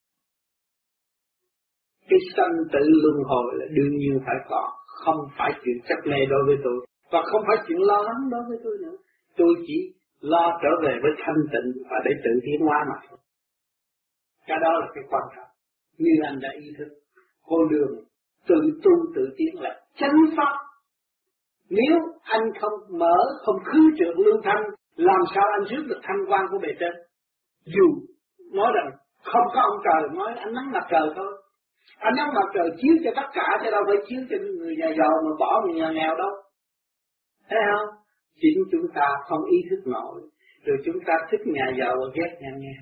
Speaker 6: Cái sanh tử luân hồi là đương nhiên phải có, không phải chuyện chấp mê đối với tôi và không phải chuyện lo lắng đối với tôi nữa. Tôi chỉ lo trở về với thanh tịnh và để tự tiến hóa mà thôi. Cái đó là cái quan trọng. Như anh đã ý thức, con đường tự tu tự tiến là chánh pháp. Nếu anh không mở, không khứ trượt lương thanh, làm sao anh rước được thanh quan của bề trên? Dù nói rằng không có ông trời, nói ánh nắng mặt trời thôi. Ánh nắng mặt trời chiếu cho tất cả, chứ đâu phải chiếu cho người nhà giàu mà bỏ người nhà nghèo đâu. Thấy không? Chính chúng ta không ý thức nổi, rồi chúng ta thích nhà giàu và ghét nhà nghèo.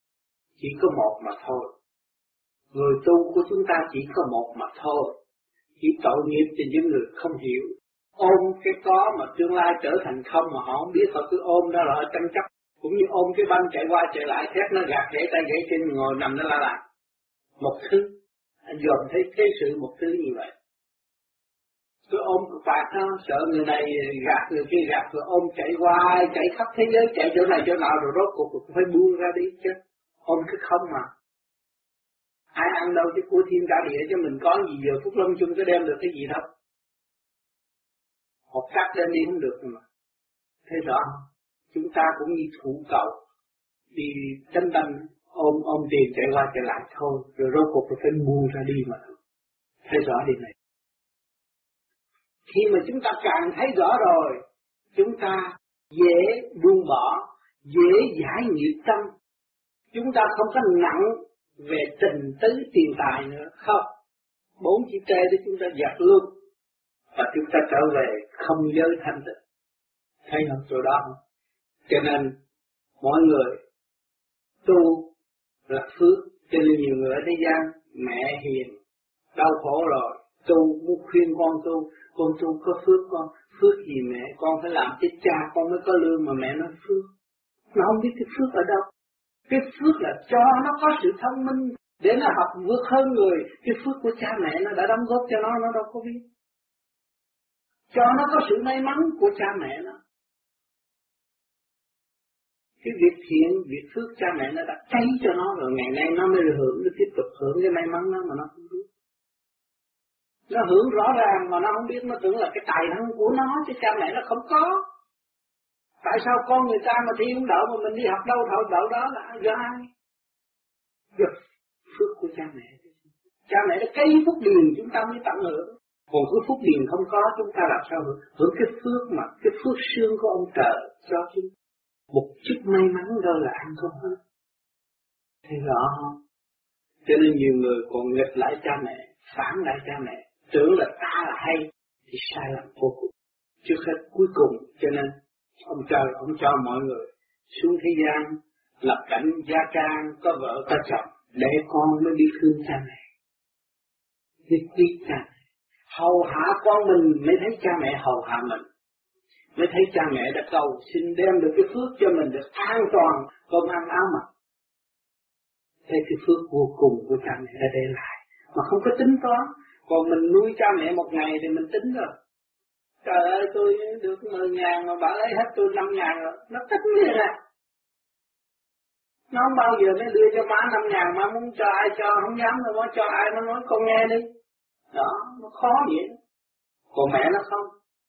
Speaker 6: Chỉ có một mà thôi. Người tu của chúng ta chỉ có một mà thôi. chỉ tội nghiệp cho những người không hiểu. Ôm cái có mà tương lai trở thành không mà họ không biết, họ cứ ôm đó là họ tranh chấp. Cũng như ôm cái banh chạy qua chạy lại, thét nó gạt gãy tay gãy chân, ngồi nằm nó la lại. Một thứ, anh dòm thấy thế sự một thứ như vậy. Cứ ôm cái quạt nó, sợ người này gạt người kia gạt, rồi ôm chạy qua, chạy khắp thế giới, chạy chỗ này chỗ nào, rồi rốt cuộc phải buông ra đi chứ. Ôm cái không mà. Ai ăn đâu chứ của thiên cả địa, cho mình có gì giờ phút lâm chung có đem được cái gì đâu. Học cắt lên đi không được mà. Thấy rõ không? Chúng ta cũng như thủ cầu, đi tranh đanh, ôm tiền chạy qua chạy lại thôi, rồi rốt cuộc phải buông ra đi mà. Thấy rõ điều này. Khi mà chúng ta càng thấy rõ rồi, chúng ta dễ buông bỏ, dễ giải nghiệp tâm. Chúng ta không có nặng về tình tứ tiền tài nữa, không. 4 chữ T để chúng ta dẹp luôn, và chúng ta trở về không giới thanh tịnh. Thấy không? Chỗ đó không? Cho nên mọi người tu là phước. Cho nên nhiều người ở thế gian, mẹ hiền đau khổ rồi, tu muốn khuyên con tu có phước gì mẹ, con phải làm chết cha con mới có lương, mà mẹ nói phước. Nó không biết cái phước ở đâu. Cái phước là cho nó có sự thông minh để nó học vượt hơn người. Cái phước của cha mẹ nó đã đóng góp cho nó đâu có biết. Cho nó có sự may mắn của cha mẹ nó. Cái việc thiện, việc phước cha mẹ nó đã cháy cho nó rồi, ngày nay nó mới hưởng, nó tiếp tục hưởng cái may mắn đó mà nó không biết. Nó hưởng rõ ràng mà nó không biết, nó tưởng là cái tài năng của nó chứ cha mẹ nó không có. Tại sao con người ta mà thi không đậu mà mình đi học đâu thọ đậu đó là do ai? Do phước của cha mẹ. Cha mẹ đã cây phúc điền chúng ta mới tận hưởng. Còn cái phúc điền không có chúng ta làm sao hưởng? Hưởng cái phước mà cái phước sương của ông trời cho chúng. Một chút may mắn đó là ăn không hết. Thấy rõ không? Cho nên nhiều người còn nghịch lại cha mẹ, phản lại cha mẹ, tưởng là ta là hay, thì sai lầm vô cùng. Trước hết cuối cùng, cho nên ông trời ông cho mọi người xuống thế gian lập cảnh gia trang, có vợ có chồng, để con mới biết thương cha mẹ, biết quý cha mẹ, hầu hạ con mình mới thấy cha mẹ hầu hạ mình, mới thấy cha mẹ đã cầu xin đem được cái phước cho mình được an toàn, cơm ăn áo mặc. Thấy cái phước vô cùng của cha mẹ đã để lại, mà không có tính toán. Còn mình nuôi cha mẹ một ngày thì mình tính rồi. Trời ơi, tôi được 10.000 mà bà lấy hết tôi 5.000 rồi. Nó tính như thế. Nó không bao giờ mới đưa cho má 5.000, má muốn cho ai cho, không dám đâu, má cho ai nó nói con nghe đi. Đó, nó khó vậy. Còn mẹ nó không.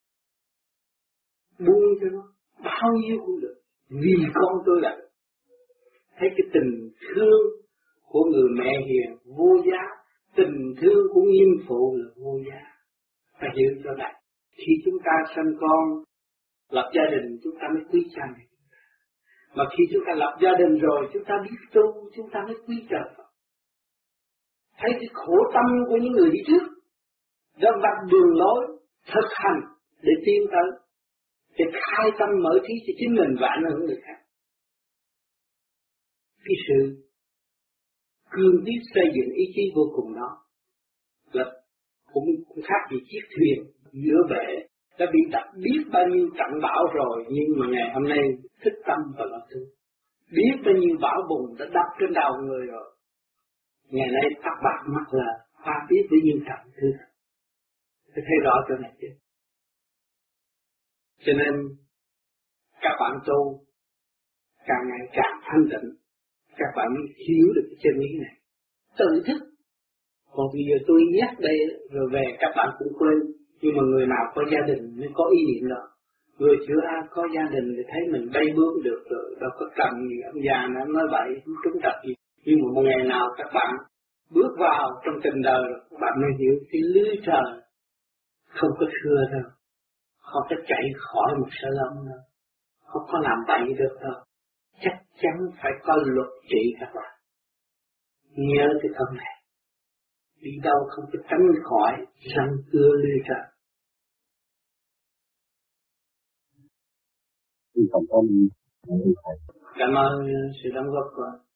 Speaker 6: Buông cho nó, bao nhiêu cũng được. Vì con tôi là thấy cái tình thương của người mẹ hiền vô giá, tình thương của nghiêm phụ là vô giá. Phải hiểu cho này. Khi chúng ta sanh con, lập gia đình chúng ta mới quý cha mẹ. Mà khi chúng ta lập gia đình rồi, chúng ta biết tu, chúng ta mới quý trời Phật. Thấy cái khổ tâm của những người đi trước, đã vạch đường lối, thực hành để tiến tới, để khai tâm mở trí cho chính mình và ảnh hưởng người khác. Cái sự cương quyết xây dựng ý chí vô cùng đó là cũng khác gì chiếc thuyền giữa bể đã bị đập biết bao nhiêu trận bão rồi, nhưng mà ngày hôm nay thức tâm và lo tu, biết bao nhiêu bão bùng đã đập trên đầu người rồi, ngày nay tắt bạc mắt là hoa biết bao nhiêu trận thứ, phải thấy rõ chỗ này chứ. Cho nên các bạn tu càng ngày càng thanh tịnh, các bạn mới hiểu được cái chân lý này, tự thức. Còn bây giờ tôi nhắc đây rồi về các bạn cũng quên. Nhưng mà người nào có gia đình mới có ý niệm đó. Người chưa có gia đình thì thấy mình bay bước được rồi, đâu có cần gì ông già nó nói vậy, không trúng tập gì. Nhưng mà một ngày nào các bạn bước vào trong tình đời, các bạn mới hiểu cái lưới trời không có thưa đâu, không có chạy khỏi một sợi lông đâu, không có làm bậy được đâu. Chắc chắn phải có luật trị các bạn. Nhớ cái câu này. Đi đâu không có tránh khỏi răng cưa lưới trời. Cảm ơn sự đóng góp của anh.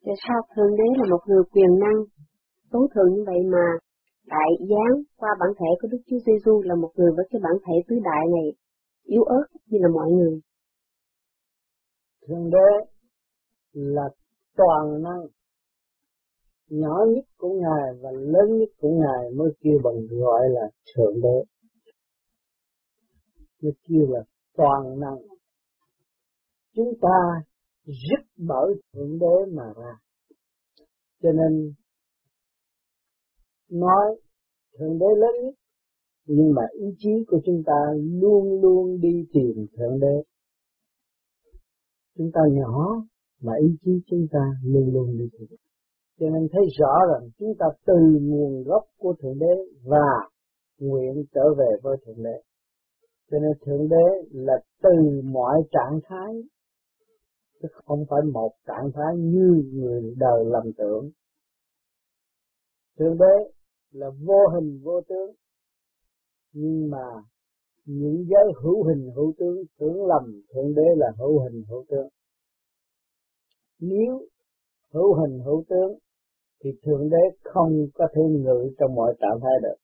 Speaker 10: Tại sao Thượng Đế là một người quyền năng, tối thượng như vậy mà đại giáng qua bản thể của Đức Chúa Giêsu là một người với cái bản thể tứ đại này yếu ớt như là mọi người?
Speaker 6: Thượng Đế là toàn năng, nhỏ nhất của Ngài và lớn nhất của Ngài mới kêu bằng gọi là Thượng Đế. Nó kêu là toàn năng. Chúng ta rất bởi Thượng Đế mà ra. Cho nên nói Thượng Đế lớn nhất, nhưng mà ý chí của chúng ta luôn luôn đi tìm Thượng Đế. Chúng ta nhỏ mà ý chí chúng ta luôn luôn đi tìm. Cho nên thấy rõ rằng chúng ta từ nguồn gốc của Thượng Đế và nguyện trở về với Thượng Đế. Cho nên Thượng Đế là từ mọi trạng thái, chứ không phải một trạng thái như người đời lầm tưởng. Thượng Đế là vô hình vô tướng, nhưng mà những giới hữu hình hữu tướng tưởng lầm Thượng Đế là hữu hình hữu tướng. Nếu hữu hình hữu tướng thì Thượng Đế không có thể ngự trong mọi trạng thái được.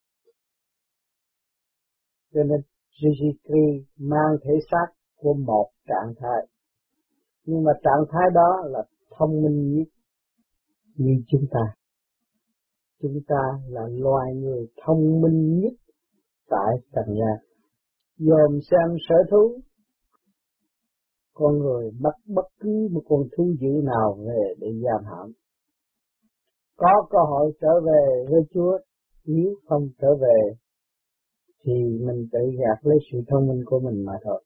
Speaker 6: Cho nên Jesus Christ mang thể xác của một trạng thái, nhưng mà trạng thái đó là thông minh nhất như chúng ta. Chúng ta là loài người thông minh nhất tại trần gian. Dòm xem sở thú, con người bắt bất cứ một con thú dữ nào về để giam hãm. Có cơ hội trở về với Chúa, nếu không trở về thì mình tự gạt lấy sự thông minh của mình mà thôi.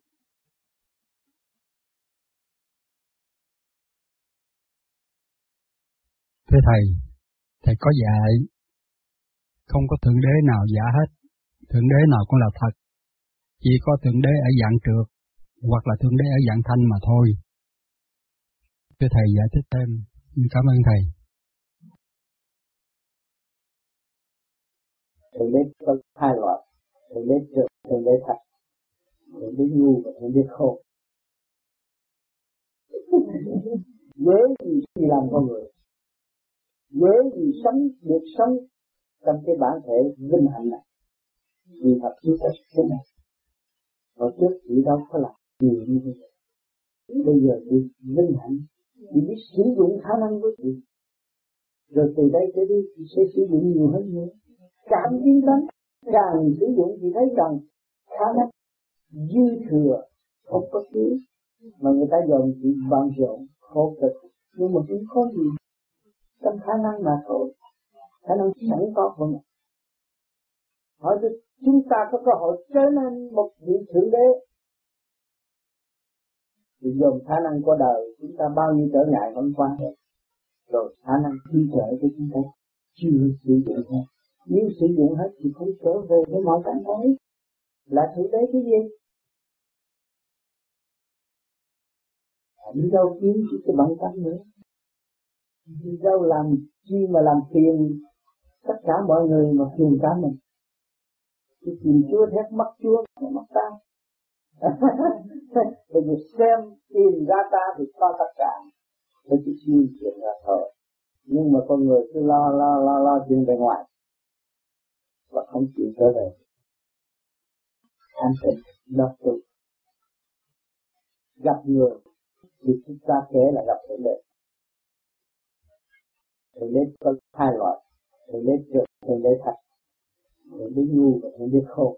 Speaker 11: Thưa Thầy có dạy không có Thượng Đế nào giả hết, Thượng Đế nào cũng là thật, chỉ có Thượng Đế ở dạng trượt hoặc là Thượng Đế ở dạng thanh mà thôi. Thưa Thầy giải thích thêm, cảm ơn Thầy.
Speaker 2: Thượng Đế có hai loại, Thượng Đế trượt, Thượng Đế thật, Thượng Đế ngu và Thượng Đế khôn. Dễ gì làm con người, dễ gì được sống trong cái bản thể vinh hạnh này, vì thật chúng ta thế này. Hồi trước chỉ đâu có làm nhiều như thế. Bây giờ thì vinh hạnh, chỉ biết sử dụng khả năng của chị, rồi từ đây trở đi chị sẽ sử dụng nhiều hơn nữa. Cảm biến lắm, càng sử dụng thì thấy rằng khả năng dư thừa, không có thiếu, mà người ta dồn chị bận rộn, khổ cực, nhưng mà cũng có gì trong khả năng mà thôi, khả năng sẵn có của mình. Hỏi được chúng ta có cơ hội trở nên một vị Thượng Đế, thì dùng khả năng của đời chúng ta bao nhiêu trở ngại không qua hết, rồi khả năng chi trợ của chúng ta chưa sử dụng hết. Nếu sử dụng hết thì không trở về với mọi cảnh giới. Là Thượng Đế cái gì? Đi đâu kiếm cái bận tâm nữa? Đi đâu làm chi mà làm phiền tất cả mọi người mà phiền cả mình? Thì tìm Chúa thét mắt Chúa mà mắt ta. Bây giờ xem tìm ra ta thì có tất cả, tôi chỉ suy chuyện ra thôi. Nhưng mà con người cứ lo chuyện bên ngoài và không chịu trở về thanh tịnh đắc tu. Gặp người thì chúng ta kể là gặp Thượng Đế. Thượng Đế có hai loại, Thượng Đế trượt, Thượng Đế thật, Thượng Đế ngu và Thượng Đế khôn.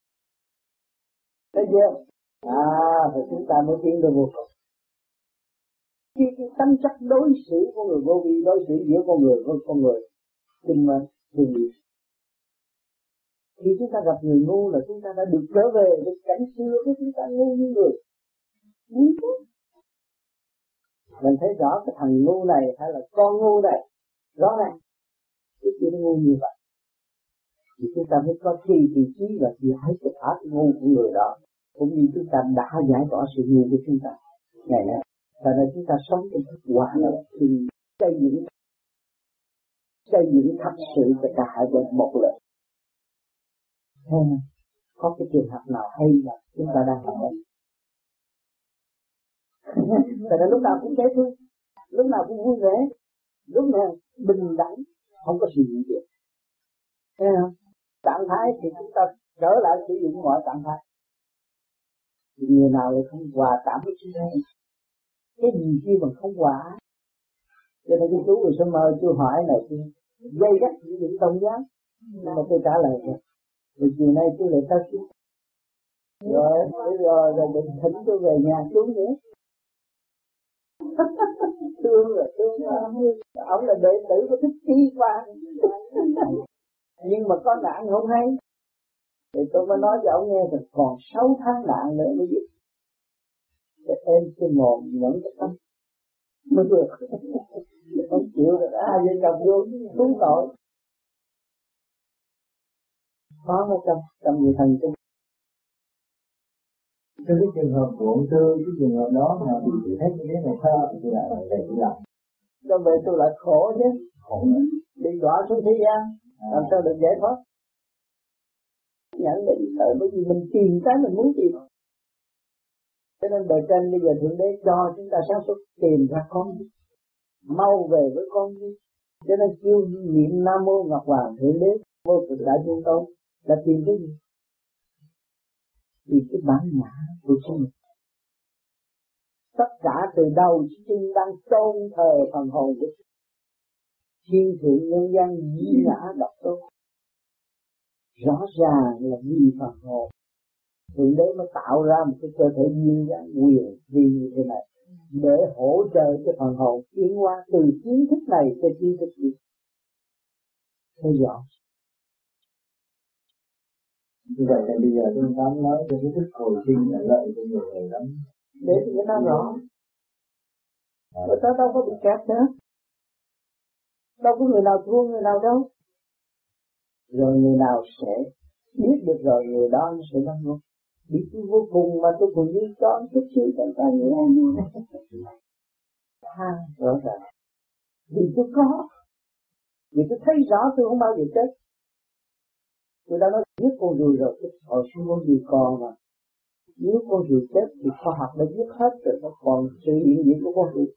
Speaker 2: Thấy chưa? Rồi chúng ta mới tiến được vô cùng. Khi cái tâm chất đối xử của người vô vi, đối xử giữa con người với con người, tình mà thường bị. Khi chúng ta gặp người ngu là chúng ta đã được trở về với cảnh xưa của chúng ta ngu như người. Ngu chứ. Mình thấy rõ cái thằng ngu này hay là con ngu này, rõ ràng. Cái chuyện ngu như vậy. Thì chúng ta mới có kỳ vị trí và giải cái thả cái ngu của người đó. Cũng như chúng ta đã giải tỏa sự ngu của chúng ta ngày nay. Và nên chúng ta sống trong thức quả lợi thì xây dựng thật sự cho cả hai bên một lợi. Có cái trường hợp nào hay là chúng ta đang làm đấy. Tại nên lúc nào cũng thế thôi.
Speaker 1: lúc nào cũng vui vẻ, lúc nào bình đẳng, không có sự gì việc. Thấy không? Trạng thái thì chúng ta trở lại sử dụng mọi trạng thái. Thì người nào lại không hòa cảm với chúng ta? Cái gì khi mà không hòa? Cho nên cái chú người sớm mơ chú hỏi này, chú dây dắt sử dụng tôn giáo. Nhưng mà tôi trả lời rồi. Thì chiều nay chú lại tới chú. Rồi định thỉnh chú về nhà chú nữa. Thương rồi, ông là đệ tử của Thích Chi qua. Nhưng mà có nạn không hay. Thì tôi mới nói cho ông nghe rằng còn 6 tháng nạn nữa mới biết. Để em cứ ngồi nhẫn cái tâm mới được. Không chịu được ai với chồng vô xuống tội. Có một trăm người thần chung.
Speaker 2: Trong cái trường hợp của ông Tư, cái trường hợp đó mà bị thử thách như thế này sao thì lại về tự lòng.
Speaker 1: Đâu về tôi lại khổ chứ.
Speaker 2: Khổ đấy.
Speaker 1: Bị đọa xuống thế gian, làm sao được giải thoát? Nhận định sợ bởi vì mình tìm cái mình muốn tìm. Cho nên bề trên bây giờ Thượng Đế cho chúng ta sáng suốt tìm ra con đi. Mau về với con đi. Cho nên kêu niệm Nam Mô Ngọc Hoàng Thượng Đế Vô Cực Đại Thiên Tôn là tìm cái gì? Vì cái bản ngã của chính mình. Tất cả từ đầu chúng đang tôn thờ phần hồn của thiên thượng nhân gian dĩ ngã độc tôn. Rõ ràng là vì phần hồn. Thượng Đế mới tạo ra một cái cơ thể duyên dáng quyền vi như thế này để hỗ trợ cho phần hồn tiến hóa từ kiến thức này tới kiến thức kia. Thấy rõ.
Speaker 2: Như vậy là bây giờ tôi dám nói cho cái thức hồi sinh là lợi cho nhiều người lắm.
Speaker 1: Để cho người ta rõ. Người ta đâu có bị kẹt nữa. Đâu có người nào thua người nào đâu. Rồi người nào sẽ biết được rồi người đó nó sẽ đăng ngôn. Biết tôi vô cùng mà tôi còn đi cho chút xíu chẳng ta như em. Rõ ràng. Vì tôi có. Vì tôi thấy rõ tôi không bao giờ chết. Tôi đã nói giết con ruồi rồi, hồi sinh con ruồi còn mà. Nếu con ruồi chết thì khoa học đã giết hết rồi, nó còn sự hiện diện của con ruồi.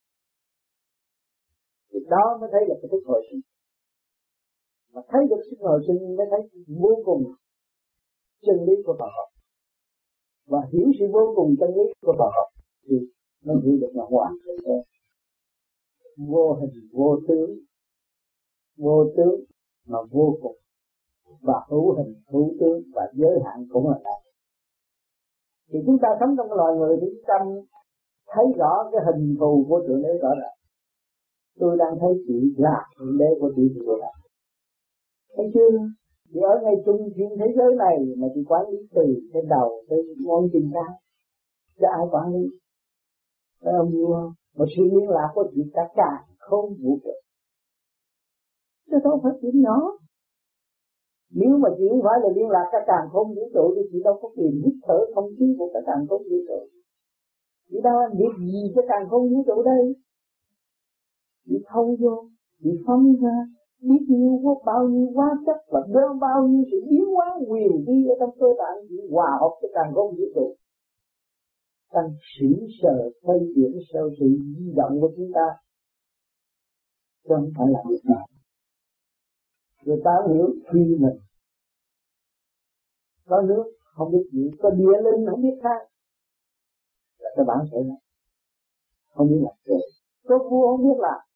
Speaker 1: Thì đó mới thấy là cái thức hồi sinh. Mà thấy được sức hồi sinh mới thấy vô cùng chân lý của Phật học. Và hiểu sự vô cùng chân lý của Phật học thì mới hiểu được là hoàn toàn vô hình vô tướng mà vô cùng, và hữu hình hữu tướng và giới hạn cũng là vậy. Thì chúng ta sống trong loài người thì chúng ta thấy rõ cái hình thù của Thượng Đế rõ ràng. Tôi đang thấy chị là Thượng Đế của chị rồi đó. Thấy chưa? Thì ở ngay trung thiên thế giới này mà chị quản lý từ cái đầu tới ngón chân ra, cho ai quản lý? Phải không nhiều không? Một sự liên lạc của chị cả không vũ trụ. Chứ đâu phải chuyện nhỏ. Nếu mà chị không phải là liên lạc cả không vũ trụ thì chị đâu có quyền hít thở không khí của cả không vũ trụ. Chị đang làm việc gì cho không vũ trụ đây? Chị thông vô, chị phóng ra, biết nhiêu có bao nhiêu hóa chất và bao nhiêu sự biến hóa quyền vi ở trong cơ tạng chị hòa hợp cho không vũ trụ. Đang sử sở thay chuyển theo sự di động của chúng ta, chứ không phải là việc nào. Người ta hiểu khi mình có nước không biết gì, có địa linh không biết khác, là các bạn sẽ không biết làm gì, có vua không biết làm,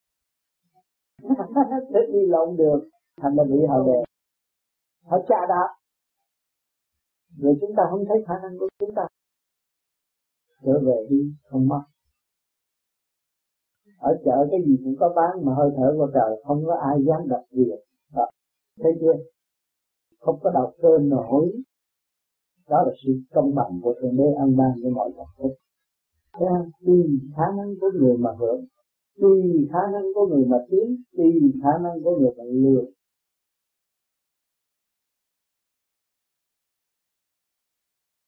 Speaker 1: để đi lộn được, thành ra bị họ đè, họ chà đạp, rồi chúng ta không thấy khả năng của chúng ta, trở về đi không mất. Ở chợ cái gì cũng có bán mà hơi thở của trời không có ai dám đập việc. Thấy chưa? Không có đọc cơ nổi. Đó là sự công bằng của Thượng Đế ăn ban với mọi vật chất. Tùy khả năng của người mà hưởng, tùy khả năng của người mà tiến, tùy khả năng của người mà lừa.